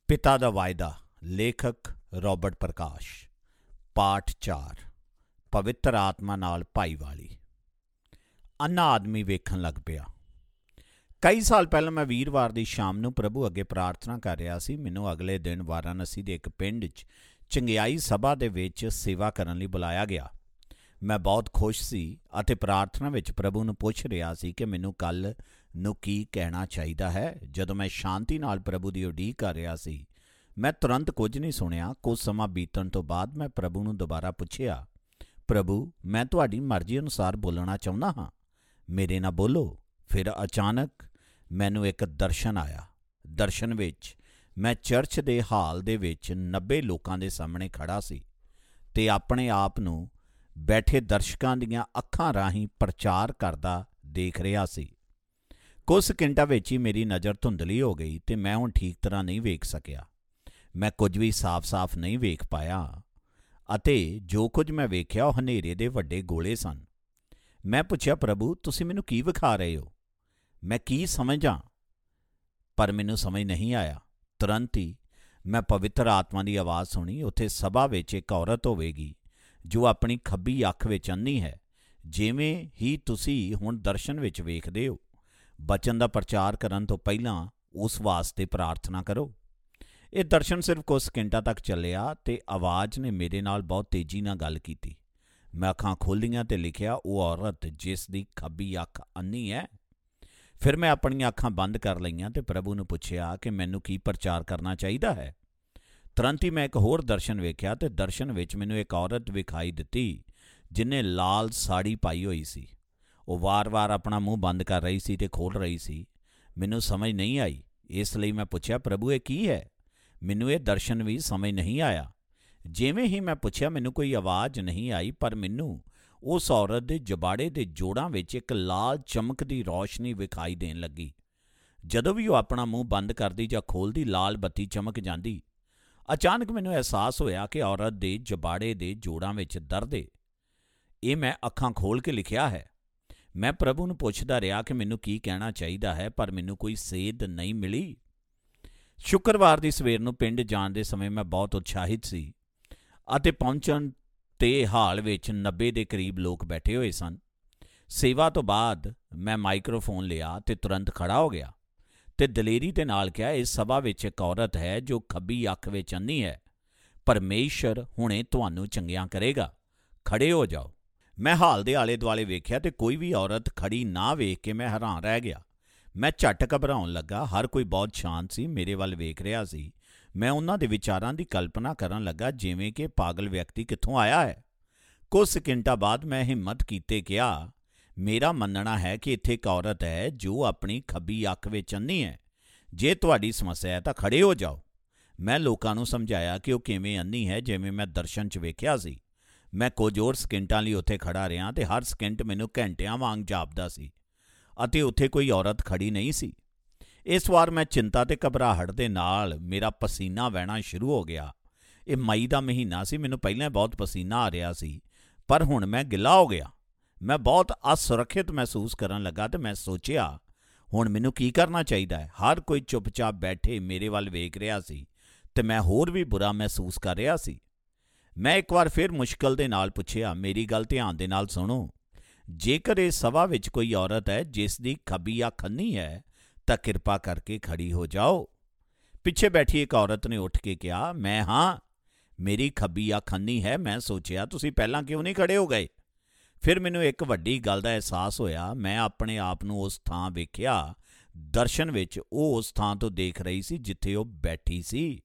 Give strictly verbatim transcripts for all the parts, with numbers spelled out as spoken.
ਪਿਤਾ ਦਾ ਵਾਅਦਾ। ਲੇਖਕ ਰੋਬਰਟ ਪ੍ਰਕਾਸ਼। ਪਾਠ ਚਾਰ। ਪਵਿੱਤਰ ਆਤਮਾ ਨਾਲ ਭਾਈਵਾਲੀ। ਅੰਨਾ ਆਦਮੀ ਵੇਖਣ ਲੱਗ ਪਿਆ। ਕਈ ਸਾਲ ਪਹਿਲਾਂ ਮੈਂ ਵੀਰਵਾਰ ਦੀ ਸ਼ਾਮ ਨੂੰ ਪ੍ਰਭੂ ਅੱਗੇ ਪ੍ਰਾਰਥਨਾ ਕਰ ਰਿਹਾ ਸੀ। ਮੈਨੂੰ ਅਗਲੇ ਦਿਨ ਵਾਰਾਣਸੀ ਦੇ ਇੱਕ ਪਿੰਡ 'ਚ ਚੰਗਿਆਈ ਸਭਾ ਦੇ ਵਿੱਚ ਸੇਵਾ ਕਰਨ ਲਈ ਬੁਲਾਇਆ ਗਿਆ। ਮੈਂ ਬਹੁਤ ਖੁਸ਼ ਸੀ ਅਤੇ ਪ੍ਰਾਰਥਨਾ ਵਿੱਚ ਪ੍ਰਭੂ ਨੂੰ ਪੁੱਛ ਰਿਹਾ ਸੀ ਕਿ ਮੈਨੂੰ ਕੱਲ੍ਹ ਨੂੰ ਕੀ ਕਹਿਣਾ ਚਾਹੀਦਾ ਹੈ। ਜਦੋਂ ਮੈਂ ਸ਼ਾਂਤੀ ਨਾਲ ਪ੍ਰਭੂ ਦੀ ਉਡੀਕ ਕਰ ਰਿਹਾ ਸੀ, ਮੈਂ ਤੁਰੰਤ ਕੁਝ ਨਹੀਂ ਸੁਣਿਆ। ਕੁਝ ਸਮਾਂ ਬੀਤਣ ਤੋਂ ਬਾਅਦ ਮੈਂ ਪ੍ਰਭੂ ਨੂੰ ਦੁਬਾਰਾ ਪੁੱਛਿਆ, ਪ੍ਰਭੂ, ਮੈਂ ਤੁਹਾਡੀ ਮਰਜ਼ੀ ਅਨੁਸਾਰ ਬੋਲਣਾ ਚਾਹੁੰਦਾ ਹਾਂ, ਮੇਰੇ ਨਾਲ ਬੋਲੋ। ਫਿਰ ਅਚਾਨਕ ਮੈਨੂੰ ਇੱਕ ਦਰਸ਼ਨ ਆਇਆ। ਦਰਸ਼ਨ ਵਿੱਚ ਮੈਂ ਚਰਚ ਦੇ ਹਾਲ ਦੇ ਵਿੱਚ ਨੱਬੇ ਲੋਕਾਂ ਦੇ ਸਾਹਮਣੇ ਖੜ੍ਹਾ ਸੀ ਅਤੇ ਆਪਣੇ ਆਪ ਨੂੰ ਬੈਠੇ ਦਰਸ਼ਕਾਂ ਦੀਆਂ ਅੱਖਾਂ ਰਾਹੀਂ ਪ੍ਰਚਾਰ ਕਰਦਾ ਦੇਖ ਰਿਹਾ ਸੀ। ਕੁਝ ਸਕਿੰਟਾਂ ਵਿੱਚ ਹੀ ਮੇਰੀ ਨਜ਼ਰ ਧੁੰਦਲੀ ਹੋ ਗਈ ਅਤੇ ਮੈਂ ਹੁਣ ਠੀਕ ਤਰ੍ਹਾਂ ਨਹੀਂ ਵੇਖ ਸਕਿਆ। ਮੈਂ ਕੁਝ ਵੀ ਸਾਫ਼-ਸਾਫ਼ ਨਹੀਂ ਵੇਖ ਪਾਇਆ ਅਤੇ ਜੋ ਕੁਝ ਮੈਂ ਵੇਖਿਆ ਉਹ ਹਨੇਰੇ ਦੇ ਵੱਡੇ ਗੋਲੇ ਸਨ। ਮੈਂ ਪੁੱਛਿਆ, ਪ੍ਰਭੂ, ਤੁਸੀਂ ਮੈਨੂੰ ਕੀ ਵਿਖਾ ਰਹੇ ਹੋ? ਮੈਂ ਕੀ ਸਮਝਾਂ? ਪਰ ਮੈਨੂੰ ਸਮਝ ਨਹੀਂ ਆਇਆ। ਤੁਰੰਤ ਹੀ ਮੈਂ ਪਵਿੱਤਰ ਆਤਮਾ ਦੀ ਆਵਾਜ਼ ਸੁਣੀ। ਉੱਥੇ ਸਭਾ ਵਿੱਚ ਇੱਕ ਔਰਤ ਹੋਵੇਗੀ ਜੋ ਆਪਣੀ ਖੱਬੀ ਅੱਖ ਵਿੱਚ ਅੰਨ੍ਹੀ ਹੈ, ਜਿਵੇਂ ਹੀ ਤੁਸੀਂ ਹੁਣ ਦਰਸ਼ਨ ਵਿੱਚ ਵੇਖਦੇ ਹੋ। ਬਚਨ ਦਾ ਪ੍ਰਚਾਰ ਕਰਨ ਤੋਂ ਪਹਿਲਾਂ ਉਸ ਵਾਸਤੇ ਪ੍ਰਾਰਥਨਾ ਕਰੋ। ਇਹ ਦਰਸ਼ਨ ਸਿਰਫ ਕੁਝ ਸਕਿੰਟਾਂ ਤੱਕ ਚੱਲਿਆ ਅਤੇ ਆਵਾਜ਼ ਨੇ ਮੇਰੇ ਨਾਲ ਬਹੁਤ ਤੇਜ਼ੀ ਨਾਲ ਗੱਲ ਕੀਤੀ। ਮੈਂ ਅੱਖਾਂ ਖੋਲ੍ਹੀਆਂ ਅਤੇ ਲਿਖਿਆ, ਉਹ ਔਰਤ ਜਿਸ ਦੀ ਖੱਬੀ ਅੱਖ ਅੰਨ੍ਹੀ ਹੈ। ਫਿਰ ਮੈਂ ਆਪਣੀਆਂ ਅੱਖਾਂ ਬੰਦ ਕਰ ਲਈਆਂ ਅਤੇ ਪ੍ਰਭੂ ਨੂੰ ਪੁੱਛਿਆ ਕਿ ਮੈਨੂੰ ਕੀ ਪ੍ਰਚਾਰ ਕਰਨਾ ਚਾਹੀਦਾ ਹੈ। ਤੁਰੰਤ ਹੀ ਮੈਂ ਇੱਕ ਹੋਰ ਦਰਸ਼ਨ ਵੇਖਿਆ ਅਤੇ ਦਰਸ਼ਨ ਵਿੱਚ ਮੈਨੂੰ ਇੱਕ ਔਰਤ ਵਿਖਾਈ ਦਿੱਤੀ ਜਿਹਨੇ ਲਾਲ ਸਾੜੀ ਪਾਈ ਹੋਈ ਸੀ। ਉਹ ਵਾਰ-ਵਾਰ ਆਪਣਾ ਮੂੰਹ ਬੰਦ ਕਰ ਰਹੀ ਸੀ ਅਤੇ ਖੋਲ੍ਹ ਰਹੀ ਸੀ। ਮੈਨੂੰ ਸਮਝ ਨਹੀਂ ਆਈ, ਇਸ ਲਈ ਮੈਂ ਪੁੱਛਿਆ, ਪ੍ਰਭੂ, ਇਹ ਕੀ ਹੈ? ਮੈਨੂੰ ਇਹ ਦਰਸ਼ਨ ਵੀ ਸਮਝ ਨਹੀਂ ਆਇਆ। ਜਿਵੇਂ ਹੀ ਮੈਂ ਪੁੱਛਿਆ, ਮੈਨੂੰ ਕੋਈ ਆਵਾਜ਼ ਨਹੀਂ ਆਈ, ਪਰ ਮੈਨੂੰ ਉਸ ਔਰਤ ਦੇ ਜਬਾੜੇ ਦੇ ਜੋੜਾਂ ਵਿੱਚ ਇੱਕ ਲਾਲ ਚਮਕਦੀ ਰੌਸ਼ਨੀ ਵਿਖਾਈ ਦੇਣ ਲੱਗੀ। ਜਦੋਂ ਵੀ ਉਹ ਆਪਣਾ ਮੂੰਹ ਬੰਦ ਕਰਦੀ ਜਾਂ ਖੋਲ੍ਹਦੀ, ਲਾਲ ਬੱਤੀ ਚਮਕ ਜਾਂਦੀ। ਅਚਾਨਕ ਮੈਨੂੰ ਅਹਿਸਾਸ ਹੋਇਆ ਕਿ ਔਰਤ ਦੇ ਜਬਾੜੇ ਦੇ ਜੋੜਾਂ ਵਿੱਚ ਦਰਦ ਏ। ਇਹ ਮੈਂ ਅੱਖਾਂ ਖੋਲ੍ਹ ਕੇ ਲਿਖਿਆ ਹੈ। ਮੈਂ ਪ੍ਰਭੂ ਨੂੰ ਪੁੱਛਦਾ ਰਿਹਾ ਕਿ ਮੈਨੂੰ ਕੀ ਕਹਿਣਾ ਚਾਹੀਦਾ ਹੈ, ਪਰ ਮੈਨੂੰ ਕੋਈ ਸੇਧ ਨਹੀਂ ਮਿਲੀ। ਸ਼ੁੱਕਰਵਾਰ ਦੀ ਸਵੇਰ ਨੂੰ ਪਿੰਡ ਜਾਣ ਦੇ ਸਮੇਂ ਮੈਂ ਬਹੁਤ ਉਤਸ਼ਾਹਿਤ ਸੀ ਅਤੇ ਪਹੁੰਚਣ 'ਤੇ ਹਾਲ ਵਿੱਚ ਨੱਬੇ ਦੇ ਕਰੀਬ ਲੋਕ ਬੈਠੇ ਹੋਏ ਸਨ। ਸੇਵਾ ਤੋਂ ਬਾਅਦ ਮੈਂ ਮਾਈਕਰੋਫੋਨ ਲਿਆ ਅਤੇ ਤੁਰੰਤ ਖੜ੍ਹਾ ਹੋ ਗਿਆ ਅਤੇ ਦਲੇਰੀ ਦੇ ਨਾਲ ਕਿਹਾ, ਇਸ ਸਭਾ ਵਿੱਚ ਇੱਕ ਔਰਤ ਹੈ ਜੋ ਖੱਬੀ ਅੱਖ ਵਿੱਚ ਅੰਨ੍ਹੀ ਹੈ। ਪਰਮੇਸ਼ਰ ਹੁਣੇ ਤੁਹਾਨੂੰ ਚੰਗਿਆਂ ਕਰੇਗਾ। ਖੜ੍ਹੇ ਹੋ ਜਾਓ। ਮੈਂ ਹਾਲ ਦੇ ਆਲੇ ਦੁਆਲੇ ਵੇਖਿਆ ਅਤੇ ਕੋਈ ਵੀ ਔਰਤ ਖੜ੍ਹੀ ਨਾ ਵੇਖ ਕੇ ਮੈਂ ਹੈਰਾਨ ਰਹਿ ਗਿਆ। ਮੈਂ ਝੱਟ ਘਬਰਾਉਣ ਲੱਗਾ। ਹਰ ਕੋਈ ਬਹੁਤ ਸ਼ਾਂਤ ਸੀ, ਮੇਰੇ ਵੱਲ ਵੇਖ ਰਿਹਾ ਸੀ। ਮੈਂ ਉਹਨਾਂ ਦੇ ਵਿਚਾਰਾਂ ਦੀ ਕਲਪਨਾ ਕਰਨ ਲੱਗਾ, ਜਿਵੇਂ ਕਿ ਪਾਗਲ ਵਿਅਕਤੀ ਕਿੱਥੋਂ ਆਇਆ ਹੈ। ਕੁਝ ਸਕਿੰਟਾਂ ਬਾਅਦ ਮੈਂ ਹਿੰਮਤ ਕੀਤੇ ਕਿਹਾ, ਮੇਰਾ ਮੰਨਣਾ ਹੈ ਕਿ ਇੱਥੇ ਇੱਕ ਔਰਤ ਹੈ ਜੋ ਆਪਣੀ ਖੱਬੀ ਅੱਖ ਵਿੱਚ ਅੰਨ੍ਹੀ ਹੈ। ਜੇ ਤੁਹਾਡੀ ਸਮੱਸਿਆ ਹੈ ਤਾਂ ਖੜ੍ਹੇ ਹੋ ਜਾਓ। ਮੈਂ ਲੋਕਾਂ ਨੂੰ ਸਮਝਾਇਆ ਕਿ ਉਹ ਕਿਵੇਂ ਅੰਨ੍ਹੀ ਹੈ, ਜਿਵੇਂ ਮੈਂ ਦਰਸ਼ਨ 'ਚ ਵੇਖਿਆ ਸੀ। ਮੈਂ ਕੁਝ ਹੋਰ ਸਕਿੰਟਾਂ ਲਈ ਉੱਥੇ ਖੜ੍ਹਾ ਰਿਹਾ ਅਤੇ ਹਰ ਸਕਿੰਟ ਮੈਨੂੰ ਘੰਟਿਆਂ ਵਾਂਗ ਜਾਪਦਾ ਸੀ ਅਤੇ ਉੱਥੇ ਕੋਈ ਔਰਤ ਖੜ੍ਹੀ ਨਹੀਂ ਸੀ। ਇਸ ਵਾਰ ਮੈਂ ਚਿੰਤਾ ਅਤੇ ਘਬਰਾਹਟ ਦੇ ਨਾਲ ਮੇਰਾ ਪਸੀਨਾ ਵਹਿਣਾ ਸ਼ੁਰੂ ਹੋ ਗਿਆ। ਇਹ ਮਈ ਦਾ ਮਹੀਨਾ ਸੀ। ਮੈਨੂੰ ਪਹਿਲਾਂ ਬਹੁਤ ਪਸੀਨਾ ਆ ਰਿਹਾ ਸੀ, ਪਰ ਹੁਣ ਮੈਂ ਗਿੱਲਾ ਹੋ ਗਿਆ। ਮੈਂ ਬਹੁਤ ਅਸੁਰੱਖਿਅਤ ਮਹਿਸੂਸ ਕਰਨ ਲੱਗਾ ਅਤੇ ਮੈਂ ਸੋਚਿਆ, ਹੁਣ ਮੈਨੂੰ ਕੀ ਕਰਨਾ ਚਾਹੀਦਾ ਹੈ। ਹਰ ਕੋਈ ਚੁੱਪਚਾਪ ਬੈਠੇ ਮੇਰੇ ਵੱਲ ਵੇਖ ਰਿਹਾ ਸੀ ਅਤੇ ਮੈਂ ਹੋਰ ਵੀ ਬੁਰਾ ਮਹਿਸੂਸ ਕਰ ਰਿਹਾ ਸੀ। ਮੈਂ ਇੱਕ ਵਾਰ ਫਿਰ ਮੁਸ਼ਕਲ ਦੇ ਨਾਲ ਪੁੱਛਿਆ, ਮੇਰੀ ਗੱਲ ਧਿਆਨ ਦੇ ਨਾਲ ਸੁਣੋ। ਜੇਕਰ ਇਸ ਸਭਾ ਵਿੱਚ ਕੋਈ ਔਰਤ ਹੈ ਜਿਸ ਦੀ ਖੱਬੀ ਅੱਖ ਅੰਨ੍ਹੀ ਹੈ ਤਾਂ ਕਿਰਪਾ ਕਰਕੇ ਖੜ੍ਹੀ ਹੋ ਜਾਓ। ਪਿੱਛੇ ਬੈਠੀ ਇੱਕ ਔਰਤ ਨੇ ਉੱਠ ਕੇ ਕਿਹਾ, ਮੈਂ ਹਾਂ, ਮੇਰੀ ਖੱਬੀ ਅੱਖ ਅੰਨ੍ਹੀ ਹੈ। ਮੈਂ ਸੋਚਿਆ, ਤੁਸੀਂ ਪਹਿਲਾਂ ਕਿਉਂ ਨਹੀਂ ਖੜ੍ਹੇ ਹੋ ਗਏ? ਫਿਰ ਮੈਨੂੰ ਇੱਕ ਵੱਡੀ ਗੱਲ ਦਾ ਅਹਿਸਾਸ ਹੋਇਆ। ਮੈਂ ਆਪਣੇ ਆਪ ਨੂੰ ਉਸ ਥਾਂ ਵੇਖਿਆ। ਦਰਸ਼ਨ ਵਿੱਚ ਉਹ ਉਸ ਥਾਂ ਤੋਂ ਦੇਖ ਰਹੀ ਸੀ ਜਿੱਥੇ ਉਹ ਬੈਠੀ ਸੀ।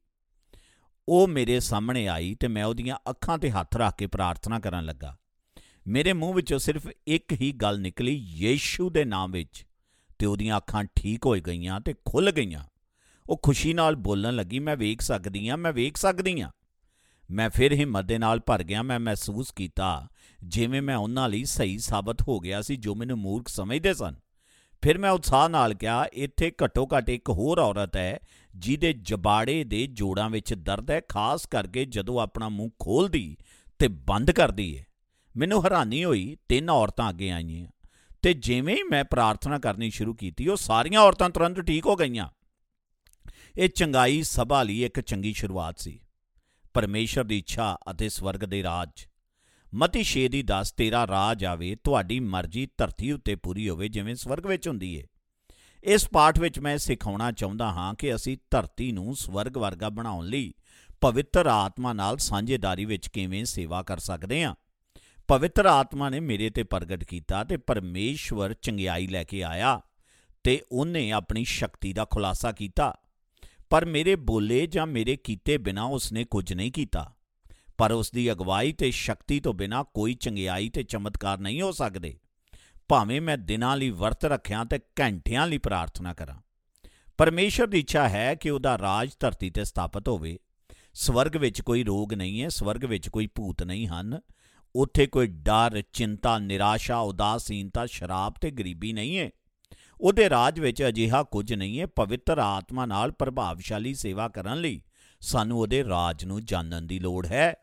ਉਹ ਮੇਰੇ ਸਾਹਮਣੇ ਆਈ ਅਤੇ ਮੈਂ ਉਹਦੀਆਂ ਅੱਖਾਂ 'ਤੇ ਹੱਥ ਰੱਖ ਕੇ ਪ੍ਰਾਰਥਨਾ ਕਰਨ ਲੱਗਾ। ਮੇਰੇ ਮੂੰਹ ਵਿੱਚੋਂ ਸਿਰਫ ਇੱਕ ਹੀ ਗੱਲ ਨਿਕਲੀ, ਯੇਸ਼ੂ ਦੇ ਨਾਮ ਵਿੱਚ, ਅਤੇ ਉਹਦੀਆਂ ਅੱਖਾਂ ਠੀਕ ਹੋ ਗਈਆਂ ਅਤੇ ਖੁੱਲ੍ਹ ਗਈਆਂ। ਉਹ ਖੁਸ਼ੀ ਨਾਲ ਬੋਲਣ ਲੱਗੀ, ਮੈਂ ਵੇਖ ਸਕਦੀ ਹਾਂ, ਮੈਂ ਵੇਖ ਸਕਦੀ ਹਾਂ। ਮੈਂ ਫਿਰ ਹਿੰਮਤ ਦੇ ਨਾਲ ਭਰ ਗਿਆ। ਮੈਂ ਮਹਿਸੂਸ ਕੀਤਾ ਜਿਵੇਂ ਮੈਂ ਉਹਨਾਂ ਲਈ ਸਹੀ ਸਾਬਤ ਹੋ ਗਿਆ ਸੀ ਜੋ ਮੈਨੂੰ ਮੂਰਖ ਸਮਝਦੇ ਸਨ। ਫਿਰ ਮੈਂ ਉਤਸ਼ਾਹ ਨਾਲ ਕਿਹਾ, ਇੱਥੇ ਘੱਟੋ ਘੱਟ ਇੱਕ ਹੋਰ ਔਰਤ ਹੈ ਜਿਹਦੇ ਜਬਾੜੇ ਦੇ ਜੋੜਾਂ ਵਿੱਚ ਦਰਦ ਹੈ, ਖਾਸ ਕਰਕੇ ਜਦੋਂ ਆਪਣਾ ਮੂੰਹ ਖੋਲ੍ਹਦੀ ਅਤੇ ਬੰਦ ਕਰਦੀ ਹੈ। ਮੈਨੂੰ ਹੈਰਾਨੀ ਹੋਈ। ਤਿੰਨ ਔਰਤਾਂ ਅੱਗੇ ਆਈਆਂ ਅਤੇ ਜਿਵੇਂ ਹੀ ਮੈਂ ਪ੍ਰਾਰਥਨਾ ਕਰਨੀ ਸ਼ੁਰੂ ਕੀਤੀ, ਉਹ ਸਾਰੀਆਂ ਔਰਤਾਂ ਤੁਰੰਤ ਠੀਕ ਹੋ ਗਈਆਂ। ਇਹ ਚੰਗਾਈ ਸਭਾ ਲਈ ਇੱਕ ਚੰਗੀ ਸ਼ੁਰੂਆਤ ਸੀ। ਪਰਮੇਸ਼ਰ ਦੀ ਇੱਛਾ ਅਤੇ ਸਵਰਗ ਦੇ ਰਾਜ। ਮਤੀ ਛੇ ਦੀ ਦਸ, ਤੇਰਾ ਰਾਜ ਆਵੇ, ਤੁਹਾਡੀ ਮਰਜ਼ੀ ਧਰਤੀ ਉੱਤੇ ਪੂਰੀ ਹੋਵੇ ਜਿਵੇਂ ਸਵਰਗ ਵਿੱਚ ਹੁੰਦੀ ਏ। ਇਸ ਪਾਠ ਵਿੱਚ ਮੈਂ ਸਿਖਾਉਣਾ ਚਾਹੁੰਦਾ ਹਾਂ ਕਿ ਅਸੀਂ ਧਰਤੀ ਨੂੰ ਸਵਰਗ ਵਰਗਾ ਬਣਾਉਣ ਲਈ ਪਵਿੱਤਰ ਆਤਮਾ ਨਾਲ ਸਾਂਝੇਦਾਰੀ ਵਿੱਚ ਕਿਵੇਂ ਸੇਵਾ ਕਰ ਸਕਦੇ ਹਾਂ। ਪਵਿੱਤਰ ਆਤਮਾ ਨੇ ਮੇਰੇ ਤੇ ਪ੍ਰਗਟ ਕੀਤਾ ਤੇ ਪਰਮੇਸ਼ਵਰ ਚੰਗਿਆਈ ਲੈ ਕੇ ਆਇਆ ਤੇ ਉਹਨੇ ਆਪਣੀ ਸ਼ਕਤੀ ਦਾ ਖੁਲਾਸਾ ਕੀਤਾ। ਪਰ ਮੇਰੇ ਬੋਲੇ ਜਾਂ ਮੇਰੇ ਕੀਤੇ ਬਿਨਾਂ ਉਸਨੇ ਕੁਝ ਨਹੀਂ ਕੀਤਾ। ਪਰ ਉਸ ਦੀ ਅਗਵਾਈ ਤੇ ਸ਼ਕਤੀ ਤੋਂ ਬਿਨਾਂ ਕੋਈ ਚੰਗਿਆਈ ਤੇ ਚਮਤਕਾਰ ਨਹੀਂ ਹੋ ਸਕਦੇ, ਭਾਵੇਂ ਮੈਂ ਦਿਨਾਂ ਲਈ ਵਰਤ ਰੱਖਿਆ ਤੇ ਘੰਟਿਆਂ ਲਈ ਪ੍ਰਾਰਥਨਾ ਕਰਾਂ। ਪਰਮੇਸ਼ਰ ਦੀ ਇੱਛਾ ਹੈ ਕਿ ਉਹਦਾ ਰਾਜ ਧਰਤੀ ਤੇ ਸਥਾਪਿਤ ਹੋਵੇ। ਸਵਰਗ ਵਿੱਚ ਕੋਈ ਰੋਗ ਨਹੀਂ ਹੈ, ਸਵਰਗ ਵਿੱਚ ਕੋਈ ਭੂਤ ਨਹੀਂ ਹਨ, ਉੱਥੇ ਕੋਈ ਡਰ, ਚਿੰਤਾ, ਨਿਰਾਸ਼ਾ, ਉਦਾਸੀਨਤਾ, ਸ਼ਰਾਬ ਤੇ ਗਰੀਬੀ ਨਹੀਂ ਹੈ। ਉਹਦੇ ਰਾਜ ਵਿੱਚ ਅਜਿਹਾ ਕੁਝ ਨਹੀਂ ਹੈ। ਪਵਿੱਤਰ ਆਤਮਾ ਨਾਲ ਪ੍ਰਭਾਵਸ਼ਾਲੀ ਸੇਵਾ ਕਰਨ ਲਈ ਸਾਨੂੰ ਉਹਦੇ ਰਾਜ ਨੂੰ ਜਾਣਨ ਦੀ ਲੋੜ ਹੈ।